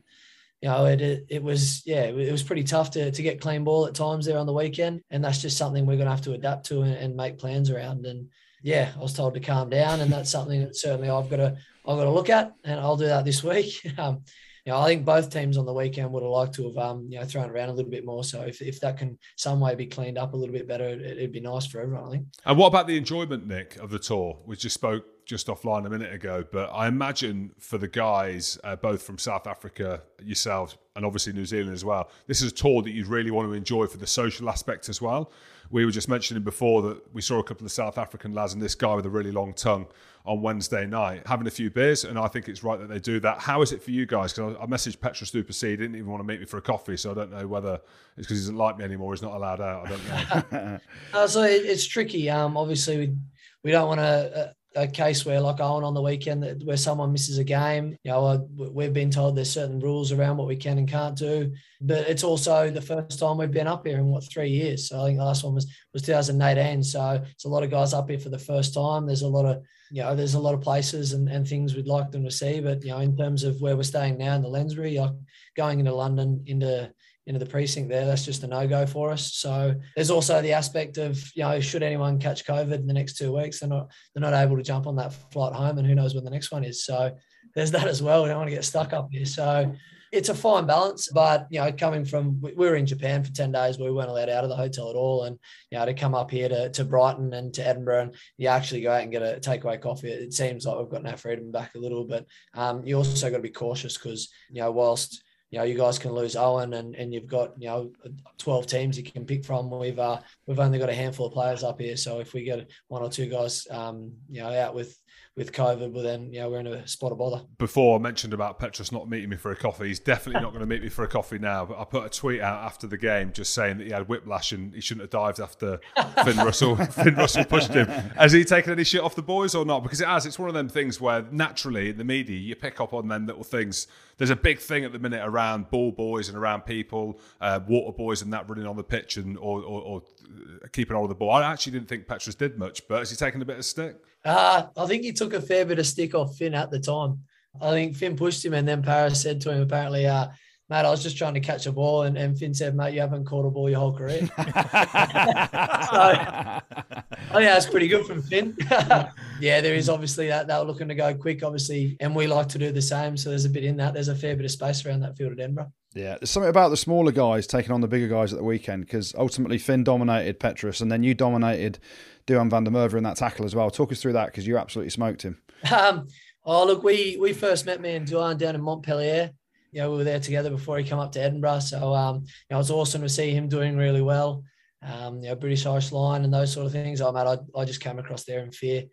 it was pretty tough to get clean ball at times there on the weekend, and that's just something we're going to have to adapt to and make plans around. And yeah, I was told to calm down, and that's something that certainly I've got to look at, and I'll do that this week. I think both teams on the weekend would have liked to have thrown around a little bit more. So if that can some way be cleaned up a little bit better, it'd be nice for everyone, I think. And what about the enjoyment, Nick, of the tour? We just spoke just offline a minute ago, but I imagine for the guys, both from South Africa, yourselves, and obviously New Zealand as well, this is a tour that you'd really want to enjoy for the social aspect as well. We were just mentioning before that we saw a couple of South African lads and this guy with a really long tongue on Wednesday night having a few beers, and I think it's right that they do that. How is it for you guys? Because I messaged Petra Stupasi, he didn't even want to meet me for a coffee, so I don't know whether it's because he doesn't like me anymore, he's not allowed out, I don't know. So it's tricky. Obviously, we don't want a case where like Owen on the weekend where someone misses a game. We've been told there's certain rules around what we can and can't do, but it's also the first time we've been up here in 3 years. So I think the last one was 2018. So it's a lot of guys up here for the first time. There's a lot of places and things we'd like them to see, but in terms of where we're staying now in the Lensbury, going into London into the precinct there, that's just a no-go for us. So there's also the aspect of, should anyone catch COVID in the next 2 weeks, they're not able to jump on that flight home, and who knows when the next one is. So there's that as well. We don't want to get stuck up here. So it's a fine balance, but, coming from, we were in Japan for 10 days where we weren't allowed out of the hotel at all. And, to come up here to Brighton and to Edinburgh and you actually go out and get a takeaway coffee, it seems like we've gotten our freedom back a little, but you also got to be cautious because, whilst, you guys can lose Owen and you've got, 12 teams you can pick from. We've only got a handful of players up here. So if we get one or two guys, out with COVID, well then, we're in a spot of bother. Before I mentioned about Petros not meeting me for a coffee, he's definitely not going to meet me for a coffee now. But I put a tweet out after the game just saying that he had whiplash and he shouldn't have dived after Finn Russell. Finn Russell pushed him. Has he taken any shit off the boys or not? Because it has. It's one of them things where naturally in the media you pick up on them little things. There's a big thing at the minute around ball boys and around people, water boys and that running on the pitch and or keeping hold of the ball. I actually didn't think Petros did much, but has he taken a bit of stick? I think he took a fair bit of stick off Finn at the time. I think Finn pushed him and then Paris said to him apparently, mate, I was just trying to catch a ball. And Finn said, mate, you haven't caught a ball your whole career. So, I think that's pretty good from Finn. Yeah, there is obviously that they were looking to go quick, obviously, and we like to do the same. So there's a bit in that. There's a fair bit of space around that field at Edinburgh. Yeah, there's something about the smaller guys taking on the bigger guys at the weekend because ultimately Finn dominated Petros and then you dominated Duhan van der Merwe in that tackle as well. Talk us through that because you absolutely smoked him. Look, we first met me and Duhan down in Montpellier. We were there together before he came up to Edinburgh. So, it was awesome to see him doing really well. British Irish line and those sort of things. Mate, I just came across there in fear.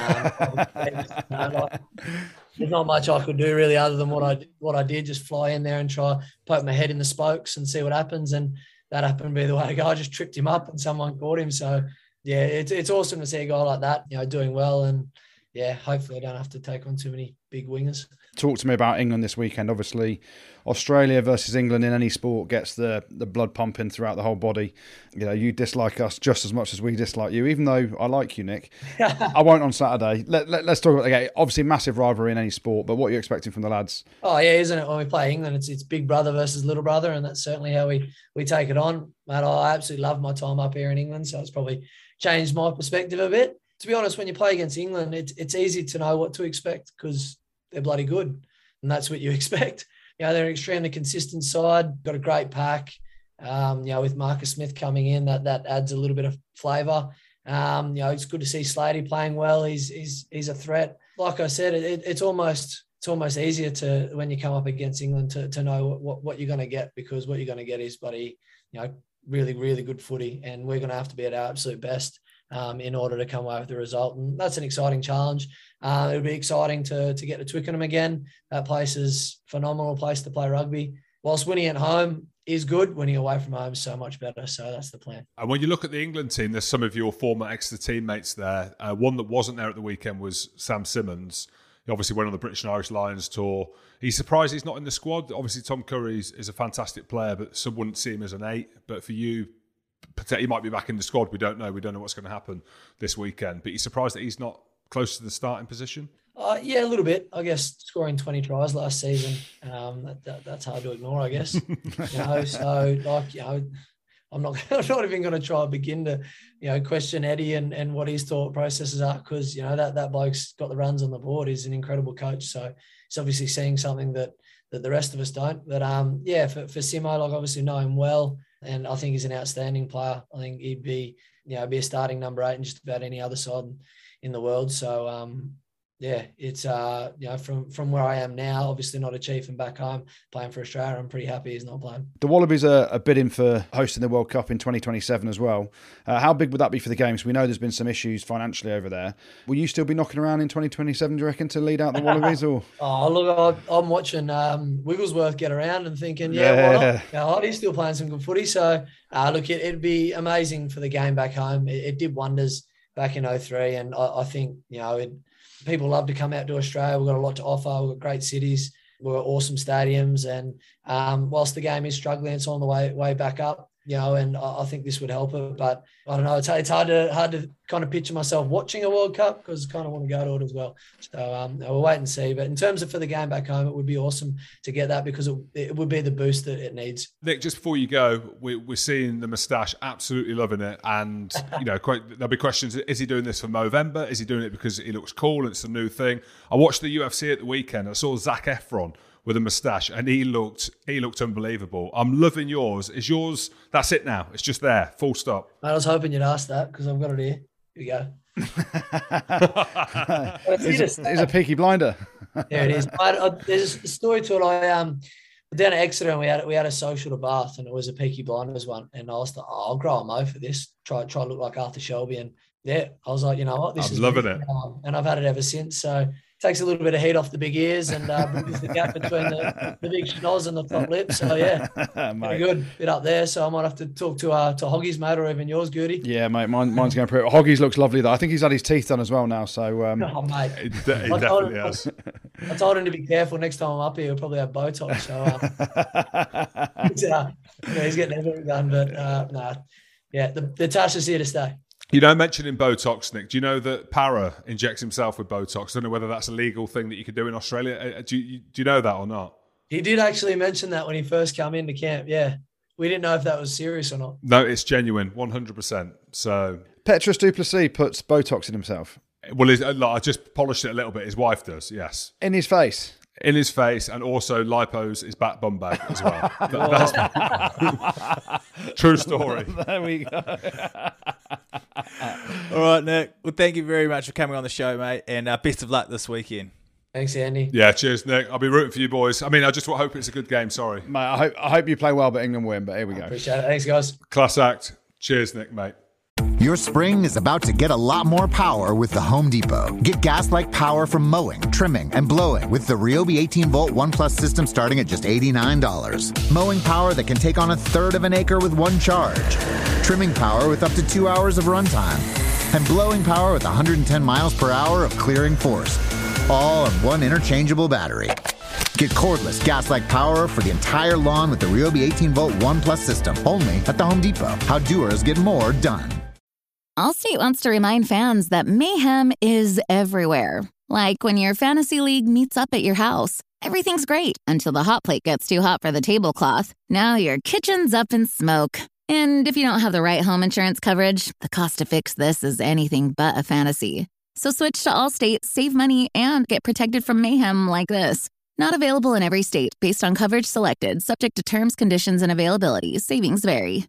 There's not much I could do really other than what I did, just fly in there and try poke my head in the spokes and see what happens. And that happened to be the way to go. I just tripped him up and someone caught him. So, yeah, it's awesome to see a guy like that, doing well. And, yeah, hopefully I don't have to take on too many big wingers. Talk to me about England this weekend. Obviously, Australia versus England in any sport gets the blood pumping throughout the whole body. You dislike us just as much as we dislike you, even though I like you, Nick. I won't on Saturday. Let's talk about the game. Obviously, massive rivalry in any sport, but what are you expecting from the lads? Oh, yeah, isn't it? When we play England, it's big brother versus little brother, and that's certainly how we take it on. Mate, I absolutely love my time up here in England, so it's probably changed my perspective a bit. To be honest, when you play against England, it's easy to know what to expect because they're bloody good. And that's what you expect. They're an extremely consistent side, got a great pack. With Marcus Smith coming in, that adds a little bit of flavour. It's good to see Slady playing well. He's a threat. Like I said, it's almost easier to when you come up against England to know what you're going to get because what you're going to get is bloody, really, really good footy. And we're going to have to be at our absolute best in order to come away with the result. And that's an exciting challenge. It'll be exciting to get to Twickenham again. That place is a phenomenal place to play rugby. Whilst winning at home is good, winning away from home is so much better. So that's the plan. And when you look at the England team, there's some of your former Exeter teammates there. One that wasn't there at the weekend was Sam Simmons. He obviously went on the British and Irish Lions tour. He's surprised he's not in the squad. Obviously, Tom Curry is a fantastic player, but some wouldn't see him as an 8. But for you, he might be back in the squad. We don't know. We don't know what's going to happen this weekend. But you're surprised that he's not close to the starting position? Yeah, a little bit. I guess scoring 20 tries last season, that's hard to ignore, I guess. I'm not even going to try and begin to, question Eddie and what his thought processes are because, that bloke's got the runs on the board. He's an incredible coach. So he's obviously seeing something that the rest of us don't. But, for Simo, obviously know him well. And I think he's an outstanding player. I think he'd be a starting number 8 in just about any other side in the world. So, it's from where I am now, obviously not a Chief and back home playing for Australia. I'm pretty happy he's not playing. The Wallabies are bidding for hosting the World Cup in 2027 as well. How big would that be for the Games? We know there's been some issues financially over there. Will you still be knocking around in 2027, do you reckon, to lead out the Wallabies? Or? Oh, look, I'm watching Wigglesworth get around and thinking, why not? He's still playing some good footy. So, it'd be amazing for the game back home. It did wonders back in 2003, and I think, people love to come out to Australia. We've got a lot to offer. We've got great cities. We've got awesome stadiums. And whilst the game is struggling, it's on the way back up, and I think this would help it. But I don't know. It's hard to kind of picture myself watching a World Cup because I kind of want to go to it as well. So we'll wait and see. But in terms of for the game back home, it would be awesome to get that because it would be the boost that it needs. Nick, just before you go, we're seeing the moustache, absolutely loving it. And, there'll be questions. Is he doing this for Movember? Is he doing it because he looks cool and it's a new thing? I watched the UFC at the weekend. I saw Zac Efron with a moustache, and he looked unbelievable. I'm loving yours. Is yours? That's it now. It's just there. Full stop. I was hoping you'd ask that because I've got it here. Here we go. He's a Peaky Blinder. There it is. There's a story to it. Down at Exeter, and we had a social at Bath, and it was a Peaky Blinders one. And I was like, I'll grow a mo for this. Try to look like Arthur Shelby. And yeah, I was like, you know what, this is loving it. And I've had it ever since. So it takes a little bit of heat off the big ears and bridges the gap between the big schnoz and the top lip. So yeah, very good. Bit up there. So I might have to talk to Hoggies, mate, or even yours, Goody. Yeah, mate. Mine's going pretty. Hoggies looks lovely though. I think he's had his teeth done as well now. So oh, mate, he definitely has. I told him to be careful next time I'm up here. He'll probably have Botox. So he's getting everything done. But no, yeah, the touch is here to stay. You know, mentioning Botox, Nick, do you know that Para injects himself with Botox? I don't know whether that's a legal thing that you can do in Australia. Do you know that or not? He did actually mention that when he first came into camp. Yeah. We didn't know if that was serious or not. No, it's genuine, 100%. So Petrus Duplessis puts Botox in himself. Well, I just polished it a little bit. His wife does, yes. In his face? In his face, and also lipos his back bum bag as well. That's true story. There we go. All right, Nick. Well, thank you very much for coming on the show, mate, and best of luck this weekend. Thanks, Andy. Yeah, cheers, Nick. I'll be rooting for you boys. I mean, I just hope it's a good game. Sorry, mate. I hope you play well, but England win. But here we go. Appreciate it. Thanks, guys. Class act. Cheers, Nick, mate. Your spring is about to get a lot more power with the Home Depot. Get gas-like power from mowing, trimming, and blowing with the Ryobi 18-volt ONE+ system starting at just $89. Mowing power that can take on a third of an acre with one charge. Trimming power with up to 2 hours of runtime. And blowing power with 110 miles per hour of clearing force. All on one interchangeable battery. Get cordless gas-like power for the entire lawn with the Ryobi 18-volt ONE+ system. Only at the Home Depot. How doers get more done. Allstate wants to remind fans that mayhem is everywhere. Like when your fantasy league meets up at your house. Everything's great until the hot plate gets too hot for the tablecloth. Now your kitchen's up in smoke. And if you don't have the right home insurance coverage, the cost to fix this is anything but a fantasy. So switch to Allstate, save money, and get protected from mayhem like this. Not available in every state based on coverage selected, subject to terms, conditions, and availability. Savings vary.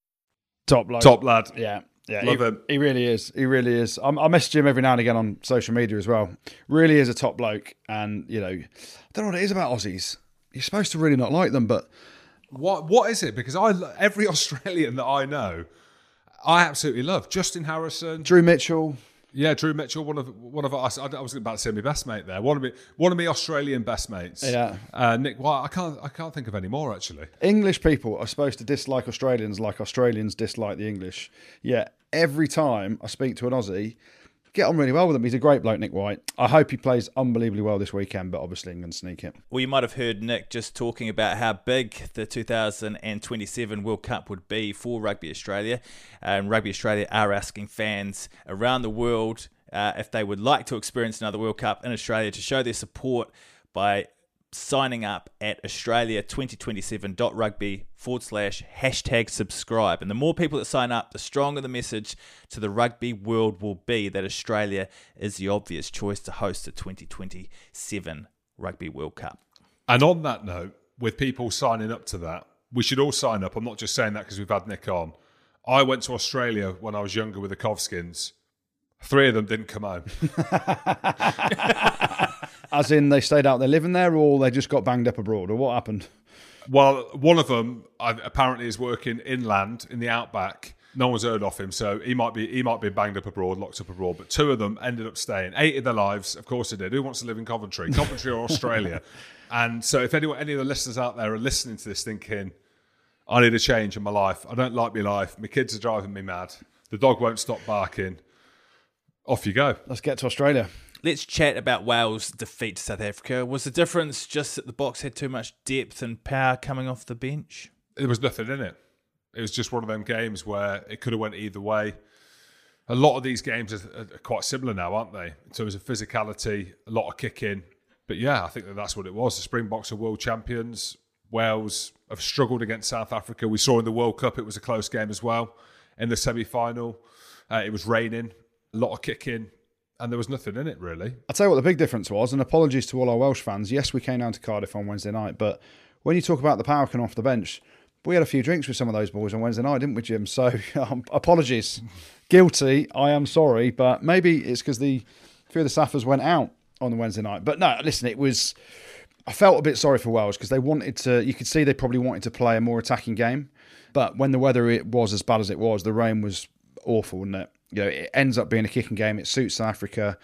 Top lad. Yeah. Yeah, love him. He really is. He really is. I message him every now and again on social media as well. Really is a top bloke. And, you know, I don't know what it is about Aussies. You're supposed to really not like them, but... What is it? Because every Australian that I know, I absolutely love. Justin Harrison. Drew Mitchell. Yeah, Drew Mitchell, one of us. I was about to say my best mate there. One of my Australian best mates. Yeah. Nick. Well, I can't think of any more actually. English people are supposed to dislike Australians like Australians dislike the English. Yeah. Every time I speak to an Aussie, get on really well with him. He's a great bloke, Nick White. I hope he plays unbelievably well this weekend, but obviously England sneak it. Well, you might have heard Nick just talking about how big the 2027 World Cup would be for Rugby Australia. And Rugby Australia are asking fans around the world if they would like to experience another World Cup in Australia to show their support by signing up at australia2027.rugby/#subscribe. And the more people that sign up, the stronger the message to the rugby world will be that Australia is the obvious choice to host the 2027 Rugby World Cup. And on that note, with people signing up to that, we should all sign up. I'm not just saying that because we've had Nick on. I went to Australia when I was younger with the Kovskins. 3 of them didn't come home. As in they stayed out there living there, or they just got banged up abroad, or what happened? Well, one of them apparently is working inland in the outback. No one's heard of him, so he might be banged up abroad, locked up abroad. But 2 of them ended up staying. 8 of their lives, of course they did. Who wants to live in Coventry or Australia? And so if any of the listeners out there are listening to this thinking, I need a change in my life. I don't like my life. My kids are driving me mad. The dog won't stop barking. Off you go. Let's get to Australia. Let's chat about Wales' defeat to South Africa. Was the difference just that the Box had too much depth and power coming off the bench? There was nothing in it. It was just one of them games where it could have went either way. A lot of these games are quite similar now, aren't they? In terms of physicality, a lot of kicking. But yeah, I think that's what it was. The Springboks are world champions. Wales have struggled against South Africa. We saw in the World Cup it was a close game as well. In the semi-final, it was raining. A lot of kicking, and there was nothing in it, really. I'll tell you what the big difference was, and apologies to all our Welsh fans. Yes, we came down to Cardiff on Wednesday night, but when you talk about the power coming off the bench, we had a few drinks with some of those boys on Wednesday night, didn't we, Jim? So, apologies. Guilty, I am sorry, but maybe it's because a few of the Saffers went out on the Wednesday night. But no, listen, I felt a bit sorry for Wales because you could see they probably wanted to play a more attacking game. But when the weather it was as bad as it was, the rain was awful, wasn't it? It ends up being a kicking game. It suits South Africa.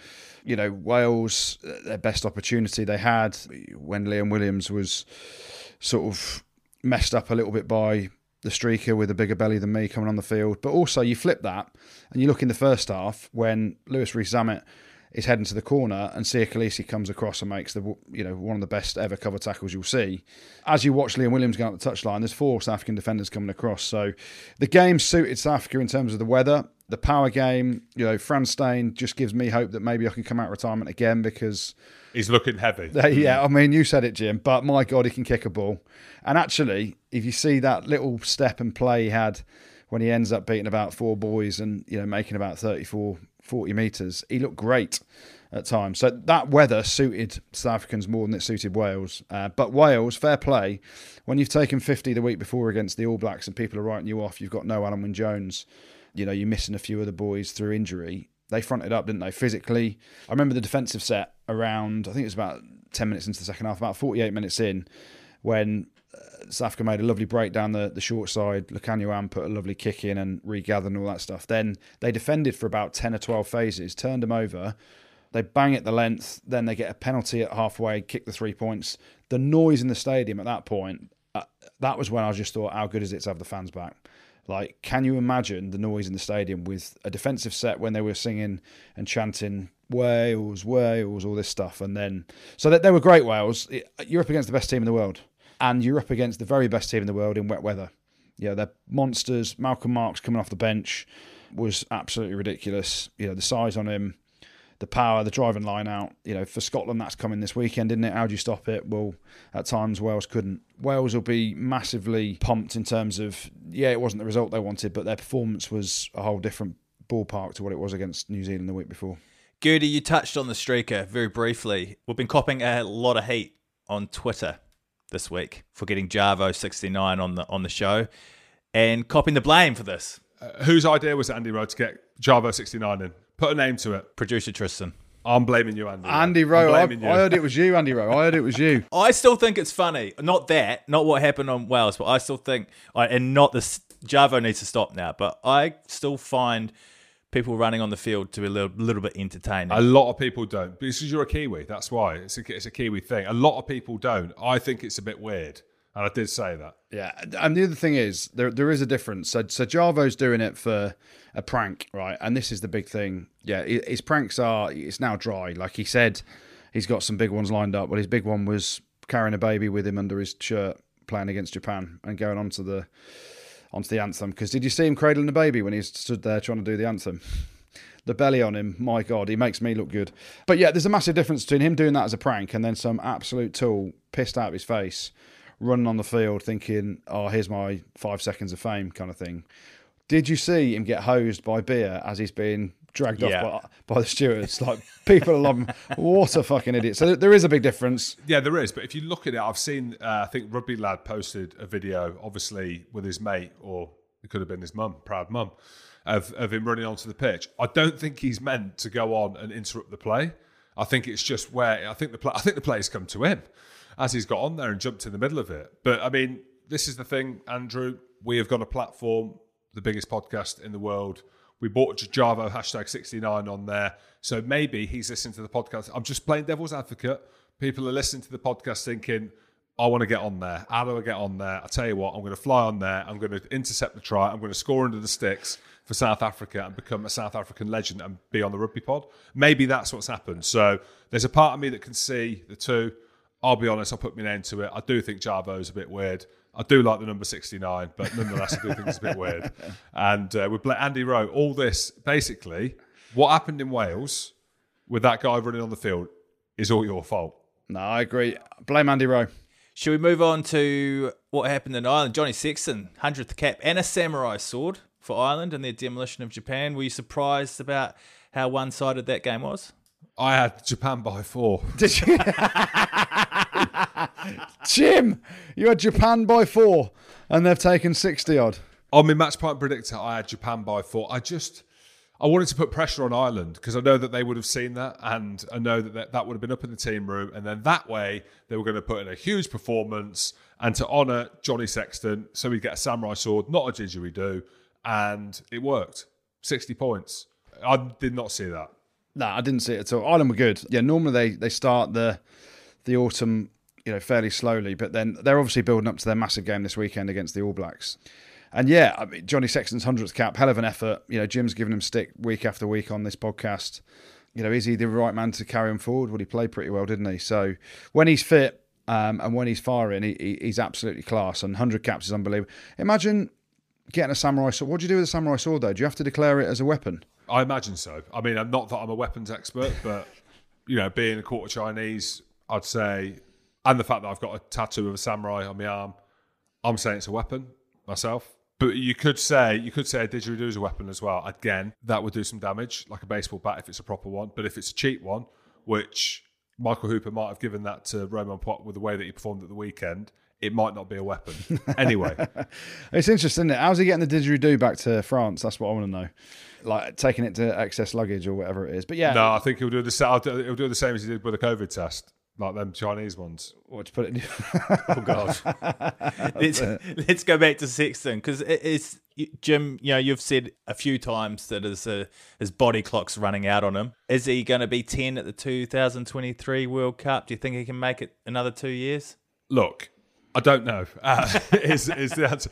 Wales, their best opportunity they had when Liam Williams was sort of messed up a little bit by the streaker with a bigger belly than me coming on the field. But also you flip that and you look in the first half when Lewis Rees-Zammit is heading to the corner and Sia Khaleesi comes across and makes one of the best ever cover tackles you'll see. As you watch Liam Williams go up the touchline, there's 4 South African defenders coming across. So the game suited South Africa in terms of the weather. The power game, Frans Steyn just gives me hope that maybe I can come out of retirement again because... He's looking heavy. Yeah, I mean, you said it, Jim, but my God, he can kick a ball. And actually, if you see that little step and play he had when he ends up beating about 4 boys and, making about 34, 40 metres, he looked great at times. So that weather suited South Africans more than it suited Wales. But Wales, fair play, when you've taken 50 the week before against the All Blacks and people are writing you off, you've got no Alan Wynne-Jones, you're missing a few of the boys through injury. They fronted up, didn't they, physically? I remember the defensive set around, I think it was about 10 minutes into the second half, about 48 minutes in, when South Africa made a lovely break down the short side. Lukhanyo put a lovely kick in and regathered and all that stuff. Then they defended for about 10 or 12 phases, turned them over. They bang at the length, then they get a penalty at halfway, kick the 3 points. The noise in the stadium at that point, that was when I just thought, how good is it to have the fans back? Like, can you imagine the noise in the stadium with a defensive set when they were singing and chanting Wales, Wales, all this stuff? And then, so that they were great, Wales. You're up against the best team in the world. And you're up against the very best team in the world in wet weather. They're monsters. Malcolm Marx coming off the bench was absolutely ridiculous. The size on him, the power, the driving line out. For Scotland, that's coming this weekend, isn't it? How do you stop it? Well, at times Wales couldn't. Wales will be massively pumped in terms of, it wasn't the result they wanted, but their performance was a whole different ballpark to what it was against New Zealand the week before. Gertie, you touched on the streaker very briefly. We've been copping a lot of heat on Twitter this week for getting Jarvo69 on the show and copping the blame for this. Whose idea was it, Andy Rowe, to get Jarvo69 in? Put a name to it. Producer Tristan. I'm blaming you, Andy. Andy Rowe. I heard it was you, Andy Rowe. I heard it was you. I still think it's funny. Not what happened on Wales, but I still think, and not this, Jarvo needs to stop now, but I still find people running on the field to be a little bit entertaining. A lot of people don't. Because you're a Kiwi, that's why. It's a Kiwi thing. A lot of people don't. I think it's a bit weird. And I did say that. Yeah, and the other thing is, there is a difference. So Jarvo's doing it for a prank, right? And this is the big thing. Yeah, his pranks it's now dry. Like he said, he's got some big ones lined up. Well, his big one was carrying a baby with him under his shirt, playing against Japan and going onto the anthem. Because did you see him cradling the baby when he stood there trying to do the anthem? The belly on him, my God, he makes me look good. But yeah, there's a massive difference between him doing that as a prank and then some absolute tool pissed out of his face running on the field thinking, here's my 5 seconds of fame kind of thing. Did you see him get hosed by beer as he's being dragged off by the stewards? Like, people love him. What a fucking idiot. So there is a big difference. Yeah, there is. But if you look at it, I've seen, I think Rugby Lad posted a video, obviously with his mate, or it could have been his mum, proud mum, of him running onto the pitch. I don't think he's meant to go on and interrupt the play. I think it's just where, I think the play's come to him as he's got on there and jumped in the middle of it. But, I mean, this is the thing, Andrew. We have got a platform, the biggest podcast in the world. We bought Jarvo #69 on there. So maybe he's listening to the podcast. I'm just playing devil's advocate. People are listening to the podcast thinking, I want to get on there. How do I get on there? I tell you what, I'm going to fly on there. I'm going to intercept the try. I'm going to score under the sticks for South Africa and become a South African legend and be on the rugby pod. Maybe that's what's happened. So there's a part of me that can see the two. I'll be honest, I'll put my name to it. I do think Jarvo's a bit weird. I do like the number 69, but nonetheless, I do think it's a bit weird. And with Andy Rowe, all this, basically, what happened in Wales with that guy running on the field is all your fault. No, I agree. Blame Andy Rowe. Should we move on to what happened in Ireland? Johnny Sexton, 100th cap and a samurai sword for Ireland and their demolition of Japan. Were you surprised about how one-sided that game was? I had Japan by 4. Did you? Jim, you had Japan by 4 and they've taken 60 odd. On my match point predictor, I had Japan by 4. I wanted to put pressure on Ireland because I know that they would have seen that, and I know that would have been up in the team room, and then that way they were going to put in a huge performance and to honour Johnny Sexton, so we get a samurai sword, not a didgeridoo, and it worked. 60 points. I did not see that. No, I didn't see it at all. Ireland were good. Yeah, normally they start the autumn, fairly slowly, but then they're obviously building up to their massive game this weekend against the All Blacks. And yeah, I mean, Johnny Sexton's 100th cap, hell of an effort. Jim's given him stick week after week on this podcast. Is he the right man to carry him forward? Well, he played pretty well, didn't he? So when he's fit and when he's firing, he's absolutely class. And 100 caps is unbelievable. Imagine getting a samurai sword. What do you do with a samurai sword, though? Do you have to declare it as a weapon? I imagine so. I mean, not that I'm a weapons expert, but, being a quarter Chinese, I'd say, and the fact that I've got a tattoo of a samurai on my arm, I'm saying it's a weapon myself. But you could say a didgeridoo is a weapon as well. Again, that would do some damage, like a baseball bat if it's a proper one. But if it's a cheap one, which Michael Hooper might have given that to Romain Poite with the way that he performed at the weekend, it might not be a weapon. Anyway. It's interesting, isn't it? How's he getting the didgeridoo back to France? That's what I want to know. Like taking it to excess luggage or whatever it is. But yeah. No, I think he'll do the same as he did with a COVID test. Like them Chinese ones. What to put it in? Oh God! Let's go back to Sexton because it's Jim. You've said a few times that his body clock's running out on him. Is he going to be 10 at the 2023 World Cup? Do you think he can make it another 2 years? Look, I don't know. Is the answer?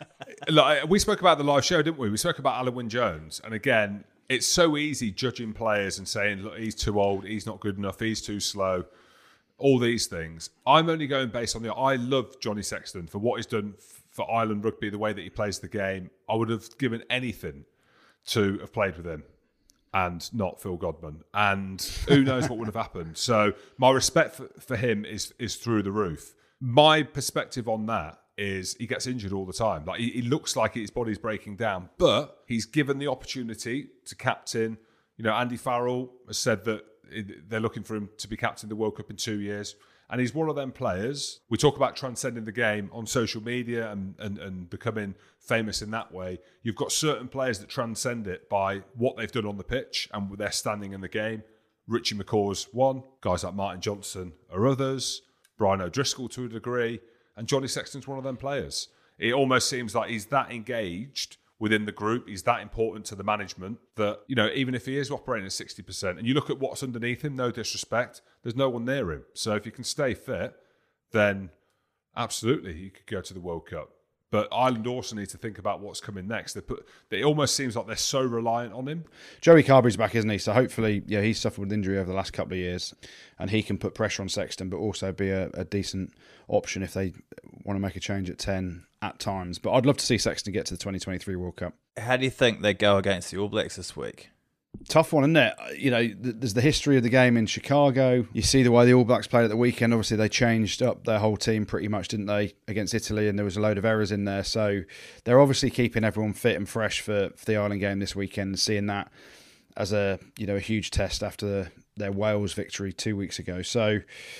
Like, we spoke about the live show, didn't we? We spoke about Alan Wynne-Jones, and again, it's so easy judging players and saying, "Look, he's too old. He's not good enough. He's too slow." All these things. I'm only going based on I love Johnny Sexton for what he's done for Ireland rugby, the way that he plays the game. I would have given anything to have played with him and not Phil Godman. And who knows what would have happened. So my respect for him is through the roof. My perspective on that is he gets injured all the time. Like he looks like his body's breaking down, but he's given the opportunity to captain. Andy Farrell has said that they're looking for him to be captain of the World Cup in 2 years. And he's one of them players. We talk about transcending the game on social media and becoming famous in that way. You've got certain players that transcend it by what they've done on the pitch and their standing in the game. Richie McCaw's one. Guys like Martin Johnson are others. Brian O'Driscoll to a degree. And Johnny Sexton's one of them players. It almost seems like he's that engaged within the group, he's that important to the management that, even if he is operating at 60%, and you look at what's underneath him, no disrespect, there's no one near him. So if you can stay fit, then absolutely he could go to the World Cup. But Ireland also need to think about what's coming next. It almost seems like they're so reliant on him. Joey Carberry's back, isn't he? So hopefully, he's suffered with injury over the last couple of years, and he can put pressure on Sexton, but also be a decent option if they want to make a change at 10 at times. But I'd love to see Sexton get to the 2023 World Cup. How do you think they go against the All Blacks this week? Tough one, isn't it? There's the history of the game in Chicago. You see the way the All Blacks played at the weekend. Obviously, they changed up their whole team pretty much, didn't they, against Italy, and there was a load of errors in there. So they're obviously keeping everyone fit and fresh for the Ireland game this weekend, seeing that as a huge test after their Wales victory 2 weeks ago. So,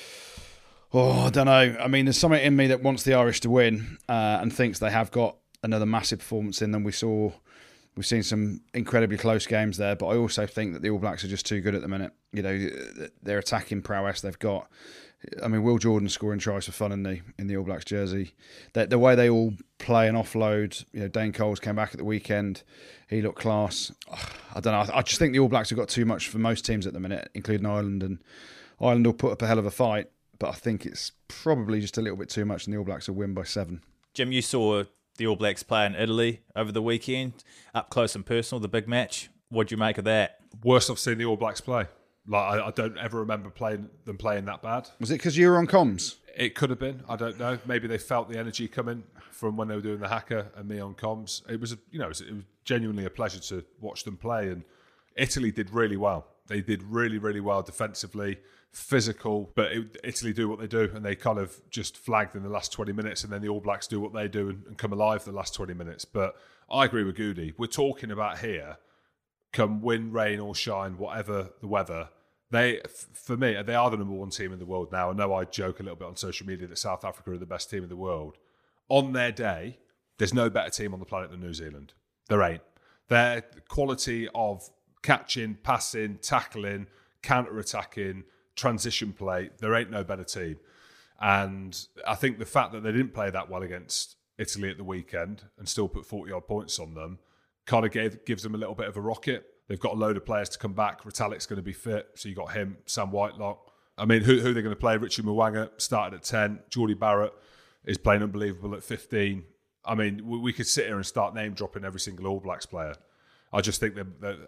I don't know. I mean, there's something in me that wants the Irish to win and thinks they have got another massive performance in them. We've seen some incredibly close games there, but I also think that the All Blacks are just too good at the minute. Their attacking prowess they've got. I mean, Will Jordan scoring tries for fun in the All Blacks jersey. The way they all play and offload. Dane Coles came back at the weekend. He looked class. I don't know. I just think the All Blacks have got too much for most teams at the minute, including Ireland. And Ireland will put up a hell of a fight, but I think it's probably just a little bit too much, and the All Blacks will win by 7. Jim, you saw the All Blacks play in Italy over the weekend, up close and personal, the big match. What'd you make of that? Worst I've seen the All Blacks play. Like I don't ever remember them playing that bad. Was it because you were on comms? It could have been. I don't know. Maybe they felt the energy coming from when they were doing the haka and me on comms. It was it was genuinely a pleasure to watch them play. And Italy did really well. They did really, really well defensively, physical. But Italy do what they do, and they kind of just flagged in the last 20 minutes, and then the All Blacks do what they do and come alive for the last 20 minutes. But I agree with Goody. We're talking about here come win, rain or shine, whatever the weather, for me, they are the number one team in the world now. I know I joke a little bit on social media that South Africa are the best team in the world. On their day, there's no better team on the planet than New Zealand. There ain't. Their quality of catching, passing, tackling, counter-attacking, transition play, there ain't no better team. And I think the fact that they didn't play that well against Italy at the weekend and still put 40-odd points on them kind of gives them a little bit of a rocket. They've got a load of players to come back. Ritalik's going to be fit, so you got him, Sam Whitelock. I mean, who they're going to play? Richie Mwanga started at 10. Geordie Barrett is playing unbelievable at 15. I mean, we could sit here and start name dropping every single All Blacks player. I just think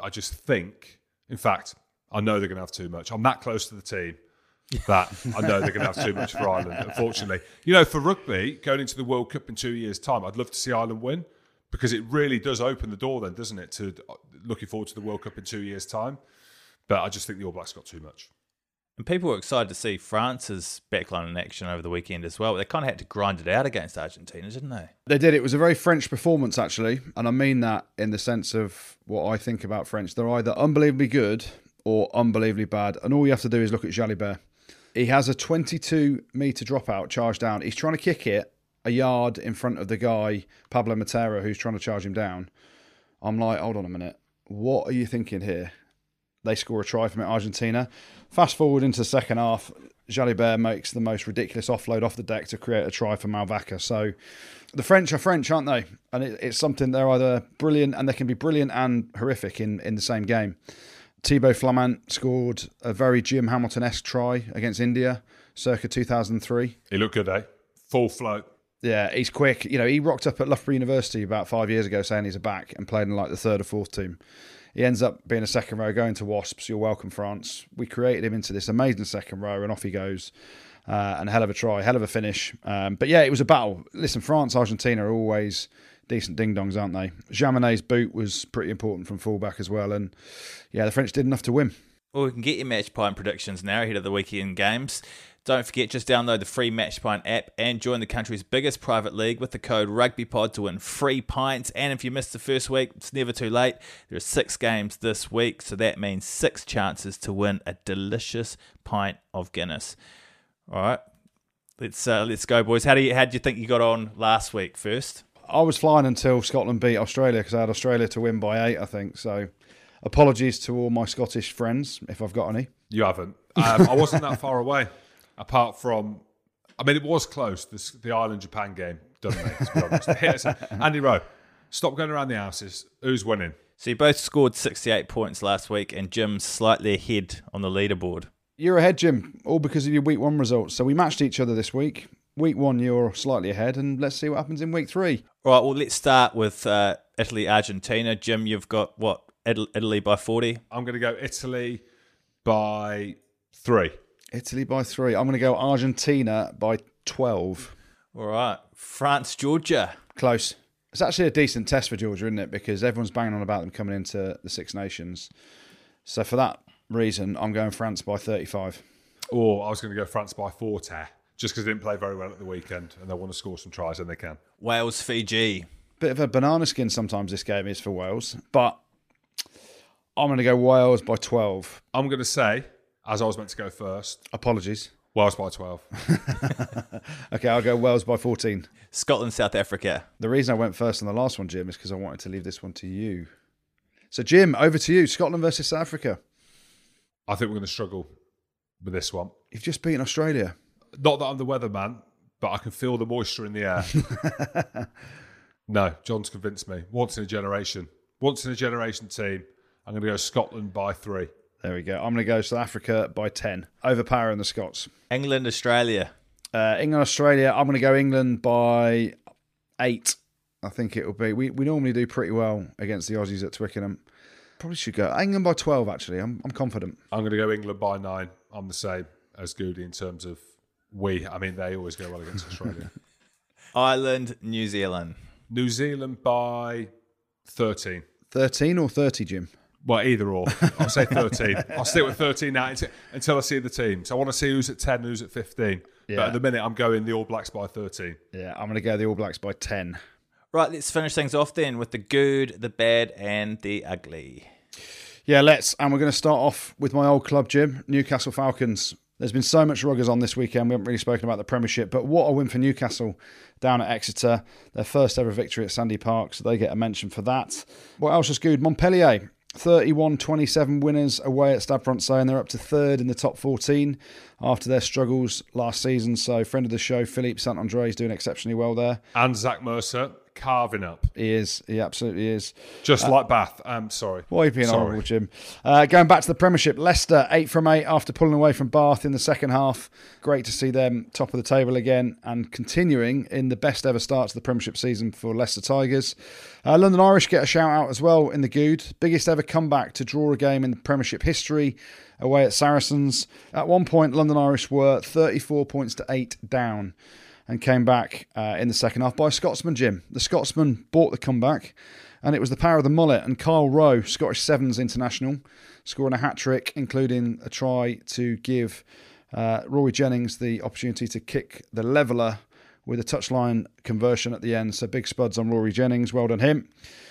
in fact, I know they're going to have too much. I'm that close to the team that I know they're going to have too much for Ireland, unfortunately. You know, for rugby, going into the World Cup in 2 years' time, I'd love to see Ireland win because it really does open the door then, doesn't it, to looking forward to the World Cup in 2 years' time. But I just think the All Blacks got too much. And people were excited to see France's backline in action over the weekend as well. They kind of had to grind it out against Argentina, didn't they? They did. It was a very French performance, actually. And I mean that in the sense of what I think about French. They're either unbelievably good or unbelievably bad. And all you have to do is look at Jalibert. He has a 22-metre dropout charge down. He's trying to kick it a yard in front of the guy, Pablo Matera, who's trying to charge him down. I'm like, hold on a minute. What are you thinking here? They score a try from it, Argentina. Fast forward into the second half, Jalibert makes the most ridiculous offload off the deck to create a try for Malvaca. So the French are French, aren't they? And it's something, they're either brilliant, and they can be brilliant and horrific in the same game. Thibaut Flamand scored a very Jim Hamilton-esque try against India, circa 2003. He looked good, eh? Full float. Yeah, he's quick. You know, he rocked up at Loughborough University about 5 years ago saying he's a back and played in like the third or fourth team. He ends up being a second row, going to Wasps. You're welcome, France. We created him into this amazing second row, and off he goes. And hell of a try, hell of a finish. But yeah, it was a battle. Listen, France, Argentina are always decent ding-dongs, aren't they? Jaminet's boot was pretty important from fullback as well. And yeah, the French did enough to win. Well, we can get your Match Point predictions now ahead of the weekend games. Don't forget, just download the free Match Point app and join the country's biggest private league with the code RugbyPod to win free pints. And if you missed the first week, it's never too late. There are 6 games this week, so that means 6 chances to win a delicious pint of Guinness. All right, let's go, boys. How do you think you got on last week first? I was flying until Scotland beat Australia because I had Australia to win by 8, I think. So apologies to all my Scottish friends, if I've got any. You haven't. I wasn't that far away. Apart from, I mean, it was close, the Ireland-Japan game, doesn't it, to be honest? Hit us. Andy Rowe, stop going around the houses. Who's winning? So you both scored 68 points last week, and Jim's slightly ahead on the leaderboard. You're ahead, Jim, all because of your week 1 results. So we matched each other this week. Week 1, you're slightly ahead, and let's see what happens in week 3. All right, well, let's start with Italy-Argentina. Jim, you've got, what, Italy by 40? I'm going to go Italy by 3. Italy by 3. I'm going to go Argentina by 12. All right. France, Georgia. Close. It's actually a decent test for Georgia, isn't it? Because everyone's banging on about them coming into the Six Nations. So for that reason, I'm going France by 35. Or I was going to go France by 40, just because they didn't play very well at the weekend and they want to score some tries, and they can. Wales, Fiji. Bit of a banana skin sometimes this game is for Wales. But I'm going to go Wales by 12. I'm going to say, as I was meant to go first. Apologies. Wales by 12. Okay, I'll go Wales by 14. Scotland, South Africa. The reason I went first on the last one, Jim, is because I wanted to leave this one to you. So, Jim, over to you. Scotland versus South Africa. I think we're going to struggle with this one. You've just beaten Australia. Not that I'm the weatherman, but I can feel the moisture in the air. No, John's convinced me. Once in a generation. Once in a generation team. I'm going to go Scotland by 3. There we go. I'm going to go South Africa by 10. Overpowering the Scots. England, Australia. England, Australia. I'm going to go England by 8. I think it will be. We normally do pretty well against the Aussies at Twickenham. Probably should go England by 12, actually. I'm confident. I'm going to go England by 9. I'm the same as Goody in terms of I mean, they always go well against Australia. Ireland, New Zealand. New Zealand by 13. 13 or 30, Jim? Well, either or. I'll say 13. I'll stick with 13 now until I see the teams. I want to see who's at 10, who's at 15. Yeah. But at the minute, I'm going the All Blacks by 13. Yeah, I'm going to go the All Blacks by 10. Right, let's finish things off then with the good, the bad, and the ugly. Yeah, let's. And we're going to start off with my old club, Jim, Newcastle Falcons. There's been so much ruggers on this weekend. We haven't really spoken about the Premiership, but what a win for Newcastle down at Exeter. Their first ever victory at Sandy Park, so they get a mention for that. What else was good? Montpellier, 31-27 winners away at Stade Francais, and they're up to third in the top 14 after their struggles last season. So friend of the show, Philippe Saint-André, is doing exceptionally well there. And Zach Mercer carving up. He is. He absolutely is. Just like Bath. I'm sorry. Why are you being horrible, Jim? Going back to the Premiership, Leicester 8 from 8 after pulling away from Bath in the second half. Great to see them top of the table again and continuing in the best ever start to the Premiership season for Leicester Tigers. London Irish get a shout out as well in the Good. Biggest ever comeback to draw a game in the Premiership history away at Saracens. At one point, London Irish were 34 points to 8 down and came back in the second half by a Scotsman, Jim. The Scotsman bought the comeback, and it was the power of the mullet and Kyle Rowe, Scottish Sevens international, scoring a hat-trick, including a try to give Rory Jennings the opportunity to kick the leveller with a touchline conversion at the end. So big spuds on Rory Jennings. Well done him.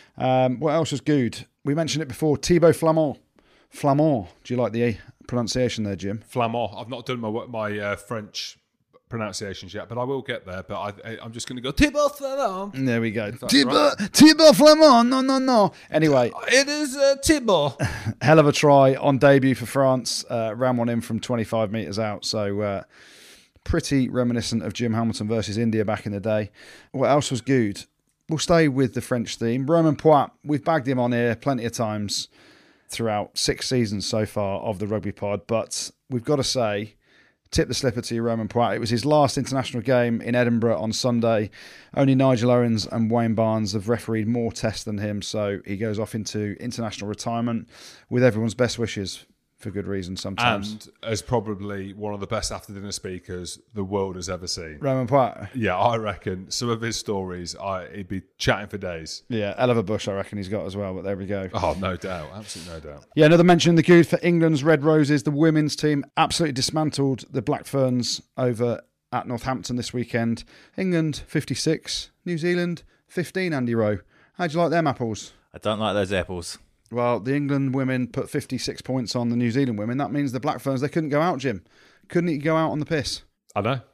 What else was good? We mentioned it before. Thibaut Flamand. Flamand. Do you like the pronunciation there, Jim? Flamand. I've not done my French pronunciations yet, but I will get there. But I'm just going to go Thibaut Flamand. There we go. Thibaut Flamand. No. Anyway, it is Thibaut. Hell of a try on debut for France. Ran one in from 25 metres out. So pretty reminiscent of Jim Hamilton versus India back in the day. What else was good? We'll stay with the French theme. Romain Poit. We've bagged him on here plenty of times throughout 6 seasons so far of the Rugby Pod, but we've got to say, tip the slipper to you, Romain Poit. It was his last international game in Edinburgh on Sunday. Only Nigel Owens and Wayne Barnes have refereed more tests than him, so he goes off into international retirement with everyone's best wishes, for good reason sometimes. And as probably one of the best after-dinner speakers the world has ever seen. Romain Poit? Yeah, I reckon some of his stories, he'd be chatting for days. Yeah, hell of a bush I reckon he's got as well, but there we go. Oh, no doubt. Absolutely no doubt. Yeah, another mention in the good for England's Red Roses. The women's team absolutely dismantled the Black Ferns over at Northampton this weekend. England 56, New Zealand 15, Andy Rowe. How'd you like them apples? I don't like those apples. Well, the England women put 56 points on the New Zealand women. That means the Black Ferns, they couldn't go out, Jim. Couldn't go out on the piss. I know.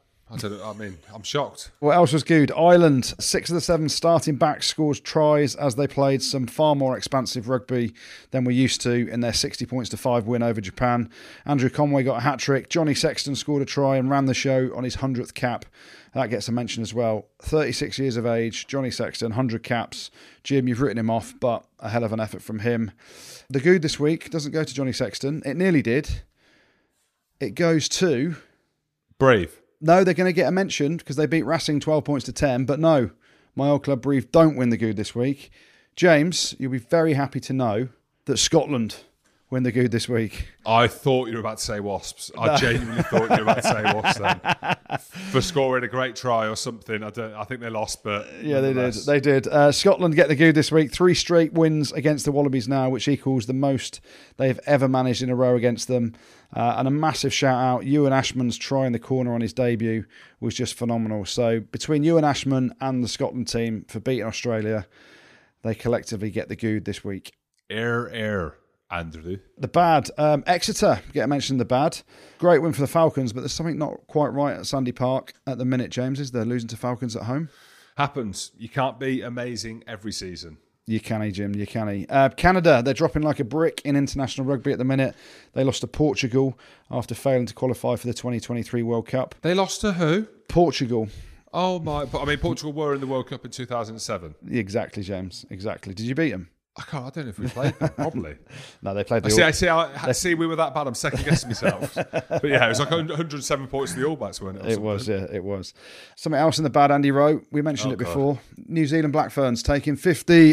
I'm shocked. What else was good? Ireland, 6 of the 7 starting backs scored tries as they played some far more expansive rugby than we're used to in their 60 points to 5 win over Japan. Andrew Conway got a hat-trick. Johnny Sexton scored a try and ran the show on his 100th cap. That gets a mention as well. 36 years of age, Johnny Sexton, 100 caps. Jim, you've written him off, but a hell of an effort from him. The good this week doesn't go to Johnny Sexton. It nearly did. It goes to... Brave. No, they're going to get a mention because they beat Racing 12 points to 10. But no, my old club Brave don't win the good this week. James, you'll be very happy to know that Scotland win the good this week. I thought you were about to say Wasps. I genuinely thought you were about to say Wasps then. For scoring a great try or something. I think they lost, but... Yeah, they did. Scotland get the good this week. 3 straight wins against the Wallabies now, which equals the most they've ever managed in a row against them. And a massive shout out. Ewan Ashman's try in the corner on his debut was just phenomenal. So between Ewan Ashman and the Scotland team for beating Australia, they collectively get the good this week. Air. Andrew. The bad. Exeter, get a mention in the bad. Great win for the Falcons, but there's something not quite right at Sandy Park at the minute, James. Is they're losing to Falcons at home? Happens. You can't be amazing every season. You canny, Jim. You canny. Canada, they're dropping like a brick in international rugby at the minute. They lost to Portugal after failing to qualify for the 2023 World Cup. They lost to who? Portugal. Oh, my. I mean, Portugal were in the World Cup in 2007. Exactly, James. Exactly. Did you beat them? I don't know if we played them, probably. No, they played I see we were that bad. I'm second guessing myself. But yeah, it was like 107 points to the All Blacks, weren't it? It was, yeah, it was. Something else in the bad, Andy Rowe. We mentioned it before. New Zealand Black Ferns taking 50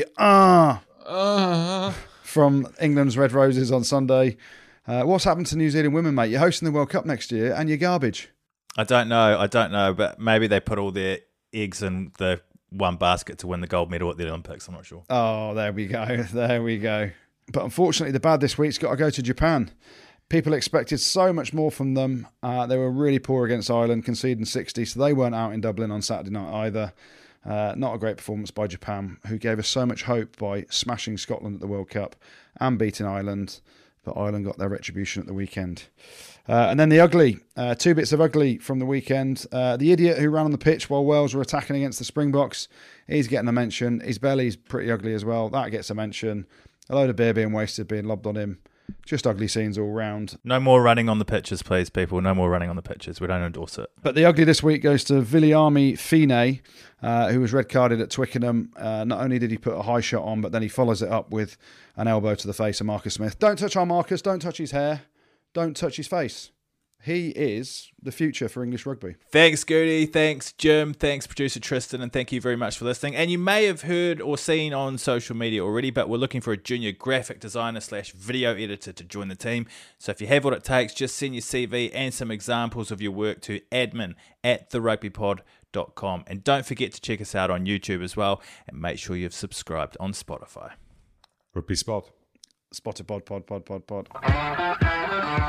from England's Red Roses on Sunday. What's happened to New Zealand women, mate? You're hosting the World Cup next year and you're garbage. I don't know, but maybe they put all their eggs in the one basket to win the gold medal at the Olympics. I'm not sure. Oh, there we go. But unfortunately, the bad this week's got to go to Japan. People expected so much more from them. They were really poor against Ireland, conceding 60, so they weren't out in Dublin on Saturday night either. Not a great performance by Japan, who gave us so much hope by smashing Scotland at the World Cup and beating Ireland, but Ireland got their retribution at the weekend. And then the ugly, 2 bits of ugly from the weekend. The idiot who ran on the pitch while Wales were attacking against the Springboks, he's getting a mention. His belly's pretty ugly as well. That gets a mention. A load of beer being wasted, being lobbed on him. Just ugly scenes all round. No more running on the pitches, please, people. No more running on the pitches. We don't endorse it. But the ugly this week goes to Viliami Fine, who was red carded at Twickenham. Not only did he put a high shot on, but then he follows it up with an elbow to the face of Marcus Smith. Don't touch our Marcus. Don't touch his hair. Don't touch his face. He is the future for English rugby. Thanks, Goody. Thanks, Jim. Thanks, producer Tristan. And thank you very much for listening. And you may have heard or seen on social media already, but we're looking for a junior graphic designer / video editor to join the team. So if you have what it takes, just send your CV and some examples of your work to admin@therugbypod.com. And don't forget to check us out on YouTube as well. And make sure you've subscribed on Spotify. Rugby Spot. Spotted pod.